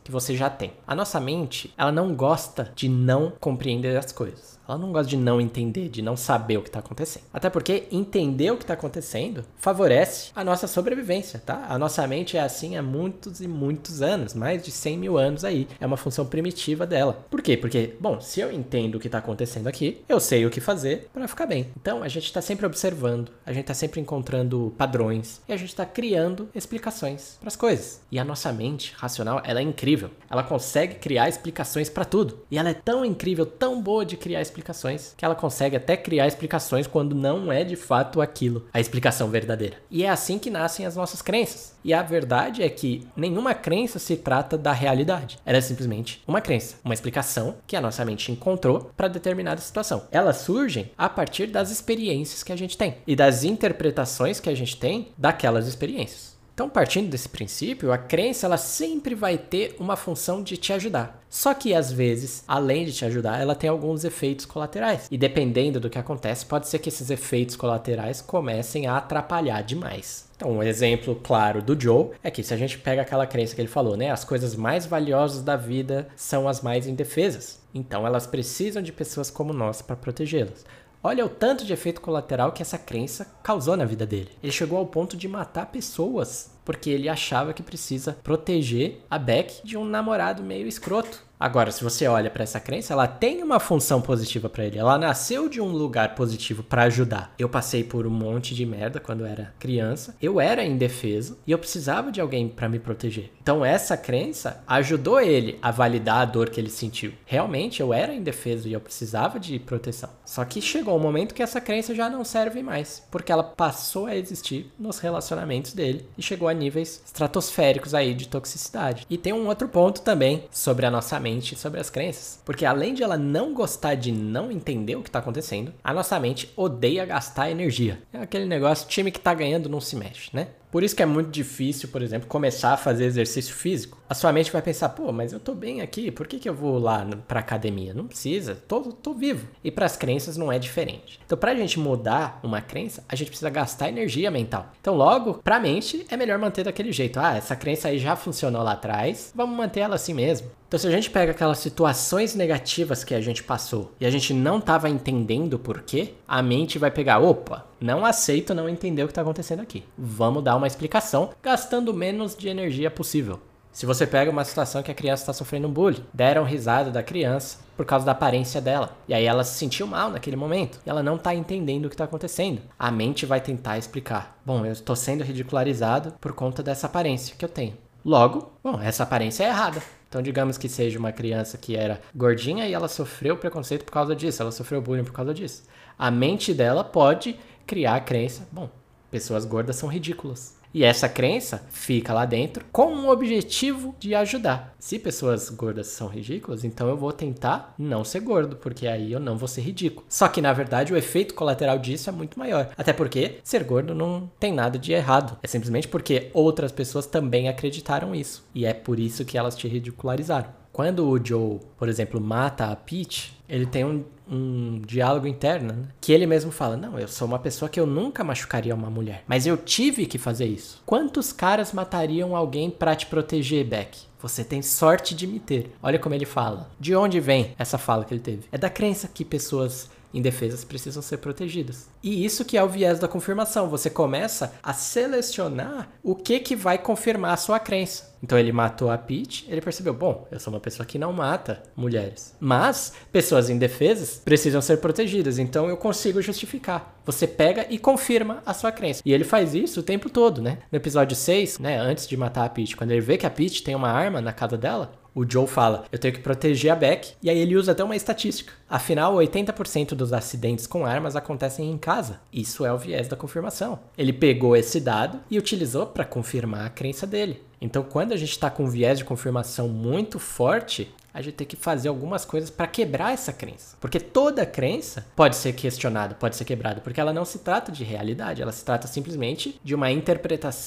que você já tem. A nossa mente, ela não gosta de não compreender as coisas. Ela não gosta de não entender, de não saber o que está acontecendo. Até porque entender o que está acontecendo favorece a nossa sobrevivência, tá? A nossa mente é assim há muitos e muitos anos, mais de cem mil anos aí. É uma função primitiva dela. Por quê? Porque, bom, se eu entendo o que está acontecendo aqui, eu sei o que fazer para ficar bem. Então, a gente está sempre observando, a gente está sempre encontrando padrões e a gente está criando explicações para as coisas. E a nossa mente racional, ela é incrível. Ela consegue criar explicações para tudo. E ela é tão incrível, tão boa de criar explicações, que ela consegue até criar explicações quando não é de fato aquilo, a explicação verdadeira. E é assim que nascem as nossas crenças. E a verdade é que nenhuma crença se trata da realidade. Ela é simplesmente uma crença, uma explicação que a nossa mente encontrou para determinada situação. Elas surgem a partir das experiências que a gente tem e das interpretações que a gente tem daquelas experiências. Então, partindo desse princípio, a crença ela sempre vai ter uma função de te ajudar. Só que, às vezes, além de te ajudar, ela tem alguns efeitos colaterais. E dependendo do que acontece, pode ser que esses efeitos colaterais comecem a atrapalhar demais. Então, um exemplo claro do Joe é que se a gente pega aquela crença que ele falou, né? As coisas mais valiosas da vida são as mais indefesas. Então, elas precisam de pessoas como nós para protegê-las. Olha o tanto de efeito colateral que essa crença causou na vida dele. Ele chegou ao ponto de matar pessoas porque ele achava que precisa proteger a Beck de um namorado meio escroto. Agora, se você olha para essa crença, ela tem uma função positiva para ele. Ela nasceu de um lugar positivo para ajudar. Eu passei por um monte de merda quando eu era criança. Eu era indefeso e eu precisava de alguém para me proteger. Então, essa crença ajudou ele a validar a dor que ele sentiu. Realmente, eu era indefeso e eu precisava de proteção. Só que chegou um momento que essa crença já não serve mais, porque ela passou a existir nos relacionamentos dele e chegou a níveis estratosféricos aí de toxicidade. E tem um outro ponto também sobre a nossa mente, sobre as crenças, porque além de ela não gostar de não entender o que está acontecendo, a nossa mente odeia gastar energia. É aquele negócio, time que tá ganhando não se mexe, né? Por isso que é muito difícil, por exemplo, começar a fazer exercício físico. A sua mente vai pensar, pô, mas eu tô bem aqui, por que que eu vou lá pra academia? Não precisa, tô, tô vivo. E pras crenças não é diferente. Então, pra gente mudar uma crença, a gente precisa gastar energia mental. Então, logo, pra mente, é melhor manter daquele jeito. Ah, essa crença aí já funcionou lá atrás, vamos manter ela assim mesmo. Então, se a gente pega aquelas situações negativas que a gente passou e a gente não estava entendendo por quê, a mente vai pegar, opa, não aceito não entender o que está acontecendo aqui. Vamos dar uma explicação gastando menos de energia possível. Se você pega uma situação que a criança está sofrendo um bullying, deram risada da criança por causa da aparência dela. E aí ela se sentiu mal naquele momento. E ela não está entendendo o que está acontecendo. A mente vai tentar explicar. Bom, eu estou sendo ridicularizado por conta dessa aparência que eu tenho. Logo, bom, essa aparência é errada. Então, digamos que seja uma criança que era gordinha e ela sofreu preconceito por causa disso, ela sofreu bullying por causa disso. A mente dela pode criar a crença, bom, pessoas gordas são ridículas. E essa crença fica lá dentro com um objetivo de ajudar. Se pessoas gordas são ridículas, então eu vou tentar não ser gordo, porque aí eu não vou ser ridículo. Só que, na verdade, o efeito colateral disso é muito maior. Até porque ser gordo não tem nada de errado. É simplesmente porque outras pessoas também acreditaram isso. E é por isso que elas te ridicularizaram. Quando o Joe, por exemplo, mata a Peach, ele tem um, um diálogo interno, né? Que ele mesmo fala, não, eu sou uma pessoa que eu nunca machucaria uma mulher, mas eu tive que fazer isso. Quantos caras matariam alguém pra te proteger, Beck? Você tem sorte de me ter. Olha como ele fala. De onde vem essa fala que ele teve? É da crença que pessoas indefesas precisam ser protegidas. E isso que é o viés da confirmação. Você começa a selecionar o que que vai confirmar a sua crença. Então ele matou a Peach, ele percebeu, bom, eu sou uma pessoa que não mata mulheres. Mas pessoas indefesas precisam ser protegidas, então eu consigo justificar. Você pega e confirma a sua crença. E ele faz isso o tempo todo, né? No episódio seis, né, antes de matar a Peach, quando ele vê que a Peach tem uma arma na casa dela, o Joe fala, eu tenho que proteger a Beck, e aí ele usa até uma estatística. Afinal, oitenta por cento dos acidentes com armas acontecem em casa. Isso é o viés da confirmação. Ele pegou esse dado e utilizou para confirmar a crença dele. Então, quando a gente está com um viés de confirmação muito forte, a gente tem que fazer algumas coisas para quebrar essa crença. Porque toda crença pode ser questionada, pode ser quebrada, porque ela não se trata de realidade, ela se trata simplesmente de uma interpretação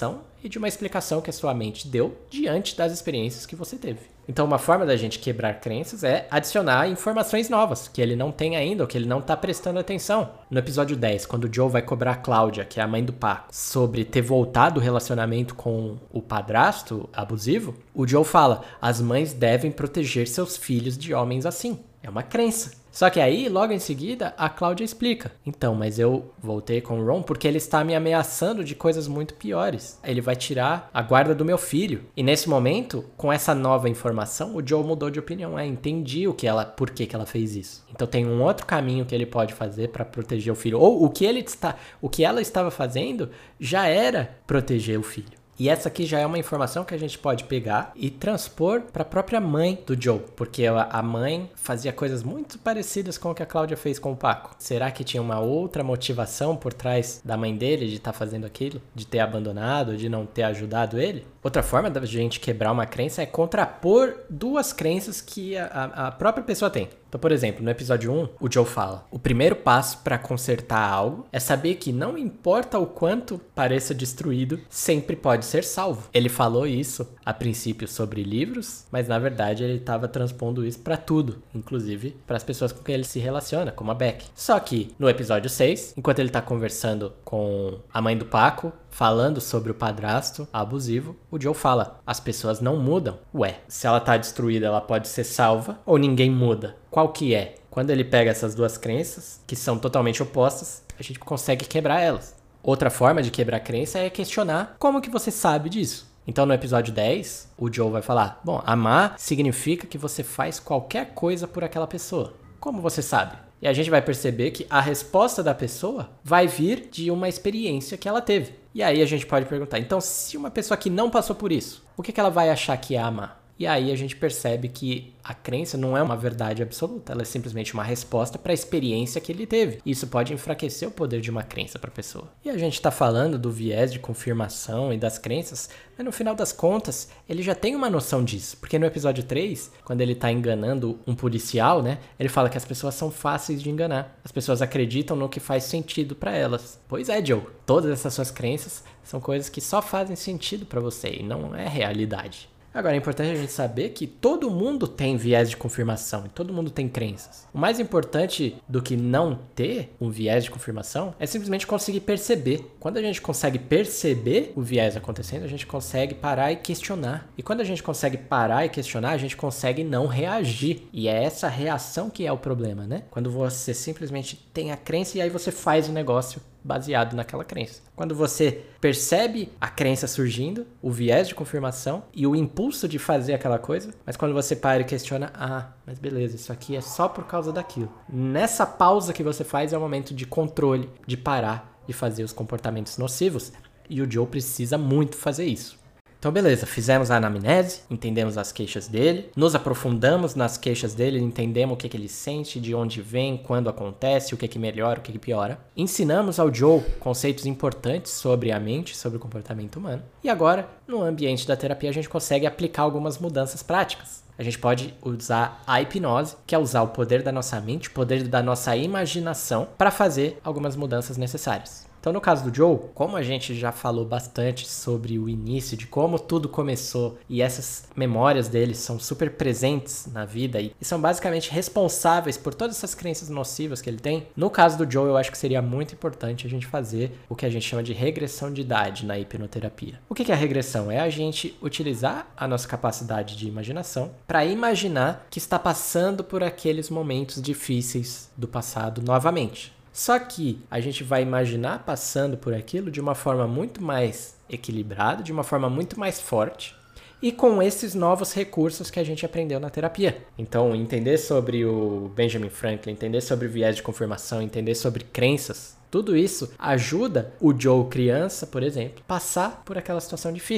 e de uma explicação que a sua mente deu diante das experiências que você teve. Então, uma forma da gente quebrar crenças é adicionar informações novas, que ele não tem ainda, ou que ele não tá prestando atenção. No episódio dez, quando o Joe vai cobrar a Cláudia, que é a mãe do Paco, sobre ter voltado o relacionamento com o padrasto abusivo, o Joe fala, as mães devem proteger seus filhos de homens assim. É uma crença. Só que aí, logo em seguida, a Cláudia explica. Então, mas eu voltei com o Ron porque ele está me ameaçando de coisas muito piores. Ele vai tirar a guarda do meu filho. E nesse momento, com essa nova informação, o Joe mudou de opinião. É, entendi o que ela, por que, que ela fez isso. Então tem um outro caminho que ele pode fazer para proteger o filho. Ou o que ele está, o que ela estava fazendo já era proteger o filho. E essa aqui já é uma informação que a gente pode pegar e transpor para a própria mãe do Joe, porque a mãe fazia coisas muito parecidas com o que a Cláudia fez com o Paco. Será que tinha uma outra motivação por trás da mãe dele de estar tá fazendo aquilo? De ter abandonado, de não ter ajudado ele? Outra forma da gente quebrar uma crença é contrapor duas crenças que a, a própria pessoa tem. Então, por exemplo, no episódio um, o Joe fala: o primeiro passo para consertar algo é saber que não importa o quanto pareça destruído, sempre pode ser salvo. Ele falou isso a princípio sobre livros, mas na verdade ele estava transpondo isso para tudo, inclusive para as pessoas com quem ele se relaciona, como a Beck. Só que no episódio seis, enquanto ele está conversando com a mãe do Paco, falando sobre o padrasto abusivo, o Joe fala: as pessoas não mudam. Ué, se ela tá destruída, ela pode ser salva ou ninguém muda? Qual que é? Quando ele pega essas duas crenças, que são totalmente opostas, a gente consegue quebrar elas. Outra forma de quebrar a crença é questionar como que você sabe disso. Então, no episódio dez, o Joe vai falar: bom, amar significa que você faz qualquer coisa por aquela pessoa. Como você sabe? E a gente vai perceber que a resposta da pessoa vai vir de uma experiência que ela teve. E aí a gente pode perguntar, então se uma pessoa que não passou por isso, o que, que ela vai achar que é amar? E aí a gente percebe que a crença não é uma verdade absoluta, ela é simplesmente uma resposta para a experiência que ele teve. Isso pode enfraquecer o poder de uma crença para a pessoa. E a gente está falando do viés de confirmação e das crenças, mas no final das contas, ele já tem uma noção disso. Porque no episódio três, quando ele está enganando um policial, né, ele fala que as pessoas são fáceis de enganar. As pessoas acreditam no que faz sentido para elas. Pois é, Joe, todas essas suas crenças são coisas que só fazem sentido para você e não é realidade. Agora, é importante a gente saber que todo mundo tem viés de confirmação e todo mundo tem crenças. O mais importante do que não ter um viés de confirmação é simplesmente conseguir perceber. Quando a gente consegue perceber o viés acontecendo, a gente consegue parar e questionar. E quando a gente consegue parar e questionar, a gente consegue não reagir. E é essa reação que é o problema, né? Quando você simplesmente tem a crença e aí você faz o negócio baseado naquela crença. Quando você percebe a crença surgindo, o viés de confirmação e o impulso de fazer aquela coisa, mas quando você para e questiona, ah, mas beleza, isso aqui é só por causa daquilo. Nessa pausa que você faz é o momento de controle, de parar de fazer os comportamentos nocivos, e o Joe precisa muito fazer isso. Então beleza, fizemos a anamnese, entendemos as queixas dele, nos aprofundamos nas queixas dele, entendemos o que, que ele sente, de onde vem, quando acontece, o que, que melhora, o que, que piora. Ensinamos ao Joe conceitos importantes sobre a mente, sobre o comportamento humano. E agora, no ambiente da terapia, a gente consegue aplicar algumas mudanças práticas. A gente pode usar a hipnose, que é usar o poder da nossa mente, o poder da nossa imaginação, para fazer algumas mudanças necessárias. Então, no caso do Joe, como a gente já falou bastante sobre o início, de como tudo começou, e essas memórias dele são super presentes na vida e são basicamente responsáveis por todas essas crenças nocivas que ele tem, no caso do Joe, eu acho que seria muito importante a gente fazer o que a gente chama de regressão de idade na hipnoterapia. O que é a regressão? É a gente utilizar a nossa capacidade de imaginação para imaginar que está passando por aqueles momentos difíceis do passado novamente. Só que a gente vai imaginar passando por aquilo de uma forma muito mais equilibrada, de uma forma muito mais forte e com esses novos recursos que a gente aprendeu na terapia. Então, entender sobre o Benjamin Franklin, entender sobre o viés de confirmação, entender sobre crenças, tudo isso ajuda o Joe criança, por exemplo, passar por aquela situação difícil.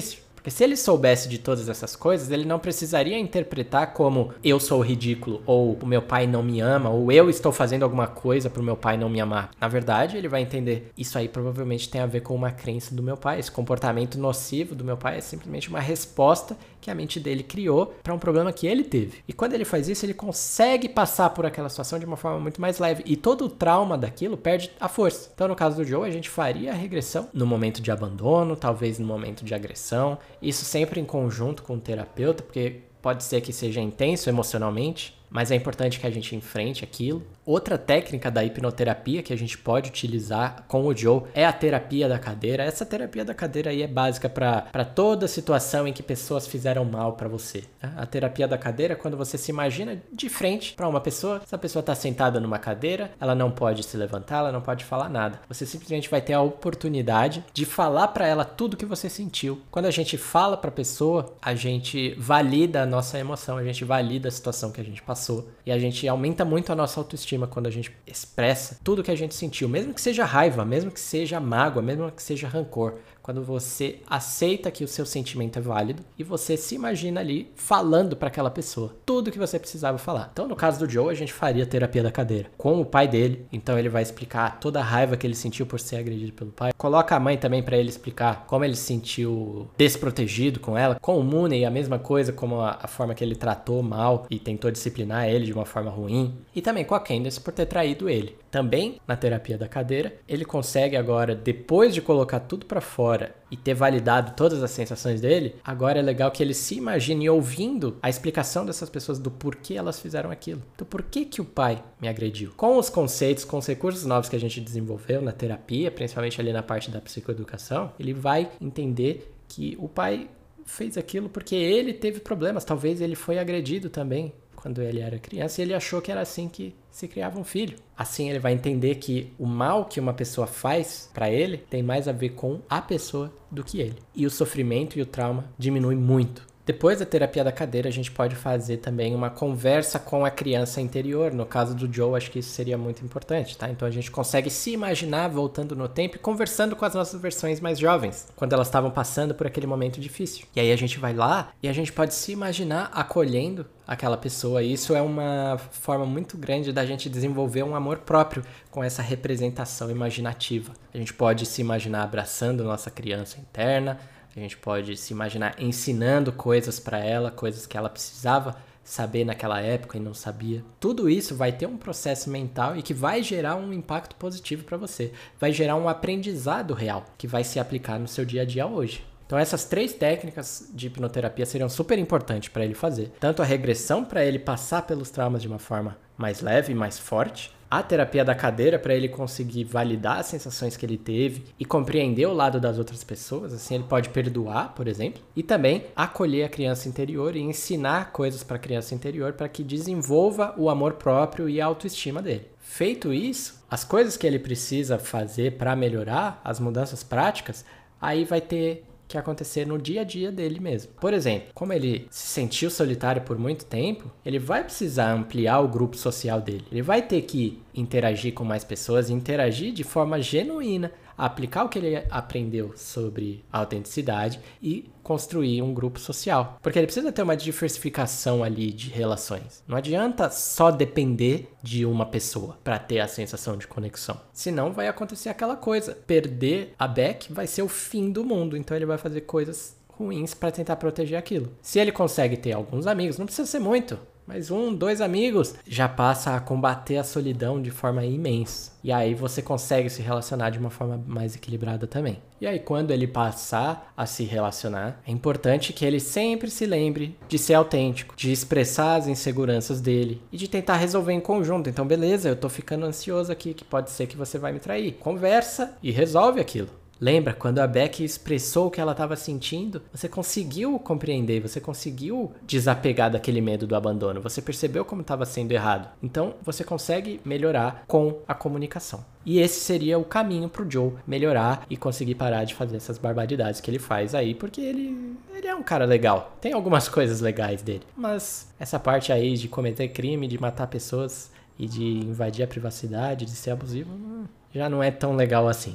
Porque se ele soubesse de todas essas coisas, ele não precisaria interpretar como eu sou ridículo, ou o meu pai não me ama, ou eu estou fazendo alguma coisa pro meu pai não me amar. Na verdade, ele vai entender, isso aí provavelmente tem a ver com uma crença do meu pai. Esse comportamento nocivo do meu pai é simplesmente uma resposta que a mente dele criou para um problema que ele teve. E quando ele faz isso, ele consegue passar por aquela situação de uma forma muito mais leve. E todo o trauma daquilo perde a força. Então, no caso do Joe, a gente faria a regressão no momento de abandono, talvez no momento de agressão. Isso sempre em conjunto com o terapeuta, porque pode ser que seja intenso emocionalmente, mas é importante que a gente enfrente aquilo. Outra técnica da hipnoterapia que a gente pode utilizar com o Joe é a terapia da cadeira. Essa terapia da cadeira aí é básica para toda situação em que pessoas fizeram mal para você. Tá? A terapia da cadeira é quando você se imagina de frente para uma pessoa. Essa pessoa está sentada numa cadeira, ela não pode se levantar, ela não pode falar nada. Você simplesmente vai ter a oportunidade de falar para ela tudo que você sentiu. Quando a gente fala para a pessoa, a gente valida a nossa emoção, a gente valida a situação que a gente passou e a gente aumenta muito a nossa autoestima quando a gente expressa tudo que a gente sentiu, mesmo que seja raiva, mesmo que seja mágoa, mesmo que seja rancor. Quando você aceita que o seu sentimento é válido e você se imagina ali falando para aquela pessoa tudo que você precisava falar. Então, no caso do Joe, a gente faria a terapia da cadeira com o pai dele. Então, ele vai explicar toda a raiva que ele sentiu por ser agredido pelo pai. Coloca a mãe também para ele explicar como ele se sentiu desprotegido com ela. Com o Mooney, a mesma coisa, como a, a forma que ele tratou mal e tentou disciplinar ele de uma forma ruim. E também com a Candace por ter traído ele. Também, na terapia da cadeira, ele consegue agora, depois de colocar tudo para fora e ter validado todas as sensações dele, agora é legal que ele se imagine ouvindo a explicação dessas pessoas do porquê elas fizeram aquilo. Do porquê que o pai me agrediu. Com os conceitos, com os recursos novos que a gente desenvolveu na terapia, principalmente ali na parte da psicoeducação, ele vai entender que o pai fez aquilo porque ele teve problemas. Talvez ele foi agredido também quando ele era criança e ele achou que era assim que se criava um filho. Assim ele vai entender que o mal que uma pessoa faz pra ele tem mais a ver com a pessoa do que ele. E o sofrimento e o trauma diminuem muito. Depois da terapia da cadeira, a gente pode fazer também uma conversa com a criança interior. No caso do Joe, acho que isso seria muito importante, tá? Então a gente consegue se imaginar voltando no tempo e conversando com as nossas versões mais jovens, quando elas estavam passando por aquele momento difícil. E aí a gente vai lá e a gente pode se imaginar acolhendo aquela pessoa. E isso é uma forma muito grande da gente desenvolver um amor próprio com essa representação imaginativa. A gente pode se imaginar abraçando nossa criança interna. A gente pode se imaginar ensinando coisas para ela, coisas que ela precisava saber naquela época e não sabia. Tudo isso vai ter um processo mental e que vai gerar um impacto positivo para você. Vai gerar um aprendizado real que vai se aplicar no seu dia a dia hoje. Então essas três técnicas de hipnoterapia seriam super importantes para ele fazer. Tanto a regressão para ele passar pelos traumas de uma forma mais leve e mais forte. A terapia da cadeira para ele conseguir validar as sensações que ele teve e compreender o lado das outras pessoas. Assim ele pode perdoar, por exemplo. E também acolher a criança interior e ensinar coisas para a criança interior para que desenvolva o amor próprio e a autoestima dele. Feito isso, as coisas que ele precisa fazer para melhorar, as mudanças práticas, aí vai ter que acontecer no dia a dia dele mesmo. Por exemplo, como ele se sentiu solitário por muito tempo, ele vai precisar ampliar o grupo social dele. Ele vai ter que interagir com mais pessoas, interagir de forma genuína, aplicar o que ele aprendeu sobre autenticidade e construir um grupo social. Porque ele precisa ter uma diversificação ali de relações. Não adianta só depender de uma pessoa para ter a sensação de conexão. Senão vai acontecer aquela coisa. Perder a Beck vai ser o fim do mundo. Então ele vai fazer coisas ruins para tentar proteger aquilo. Se ele consegue ter alguns amigos, não precisa ser muito, mas um, dois amigos, já passa a combater a solidão de forma imensa. E aí você consegue se relacionar de uma forma mais equilibrada também. E aí quando ele passar a se relacionar, é importante que ele sempre se lembre de ser autêntico, de expressar as inseguranças dele e de tentar resolver em conjunto. Então beleza, eu tô ficando ansioso aqui, que pode ser que você vai me trair. Conversa e resolve aquilo. Lembra, quando a Beck expressou o que ela estava sentindo, você conseguiu compreender, você conseguiu desapegar daquele medo do abandono, você percebeu como estava sendo errado. Então, você consegue melhorar com a comunicação. E esse seria o caminho para o Joe melhorar e conseguir parar de fazer essas barbaridades que ele faz aí, porque ele, ele é um cara legal. Tem algumas coisas legais dele, mas essa parte aí de cometer crime, de matar pessoas e de invadir a privacidade, de ser abusivo, já não é tão legal assim, né?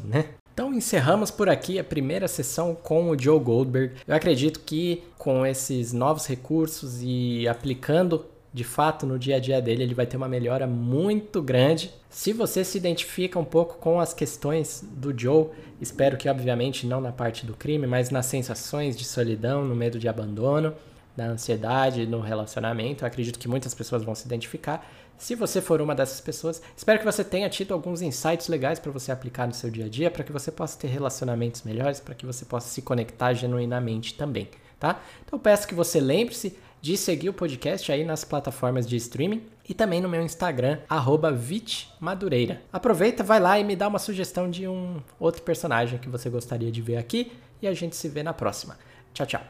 Então encerramos por aqui a primeira sessão com o Joe Goldberg. Eu acredito que com esses novos recursos e aplicando de fato no dia a dia dele, ele vai ter uma melhora muito grande. Se você se identifica um pouco com as questões do Joe, espero que obviamente não na parte do crime, mas nas sensações de solidão, no medo de abandono, na ansiedade, no relacionamento, eu acredito que muitas pessoas vão se identificar. Se você for uma dessas pessoas, espero que você tenha tido alguns insights legais para você aplicar no seu dia a dia, para que você possa ter relacionamentos melhores, para que você possa se conectar genuinamente também, tá? Então peço que você lembre-se de seguir o podcast aí nas plataformas de streaming e também no meu Instagram, arroba vitmadureira. Aproveita, vai lá e me dá uma sugestão de um outro personagem que você gostaria de ver aqui e a gente se vê na próxima. Tchau, tchau.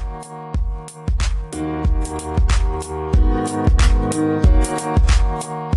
We'll be right back.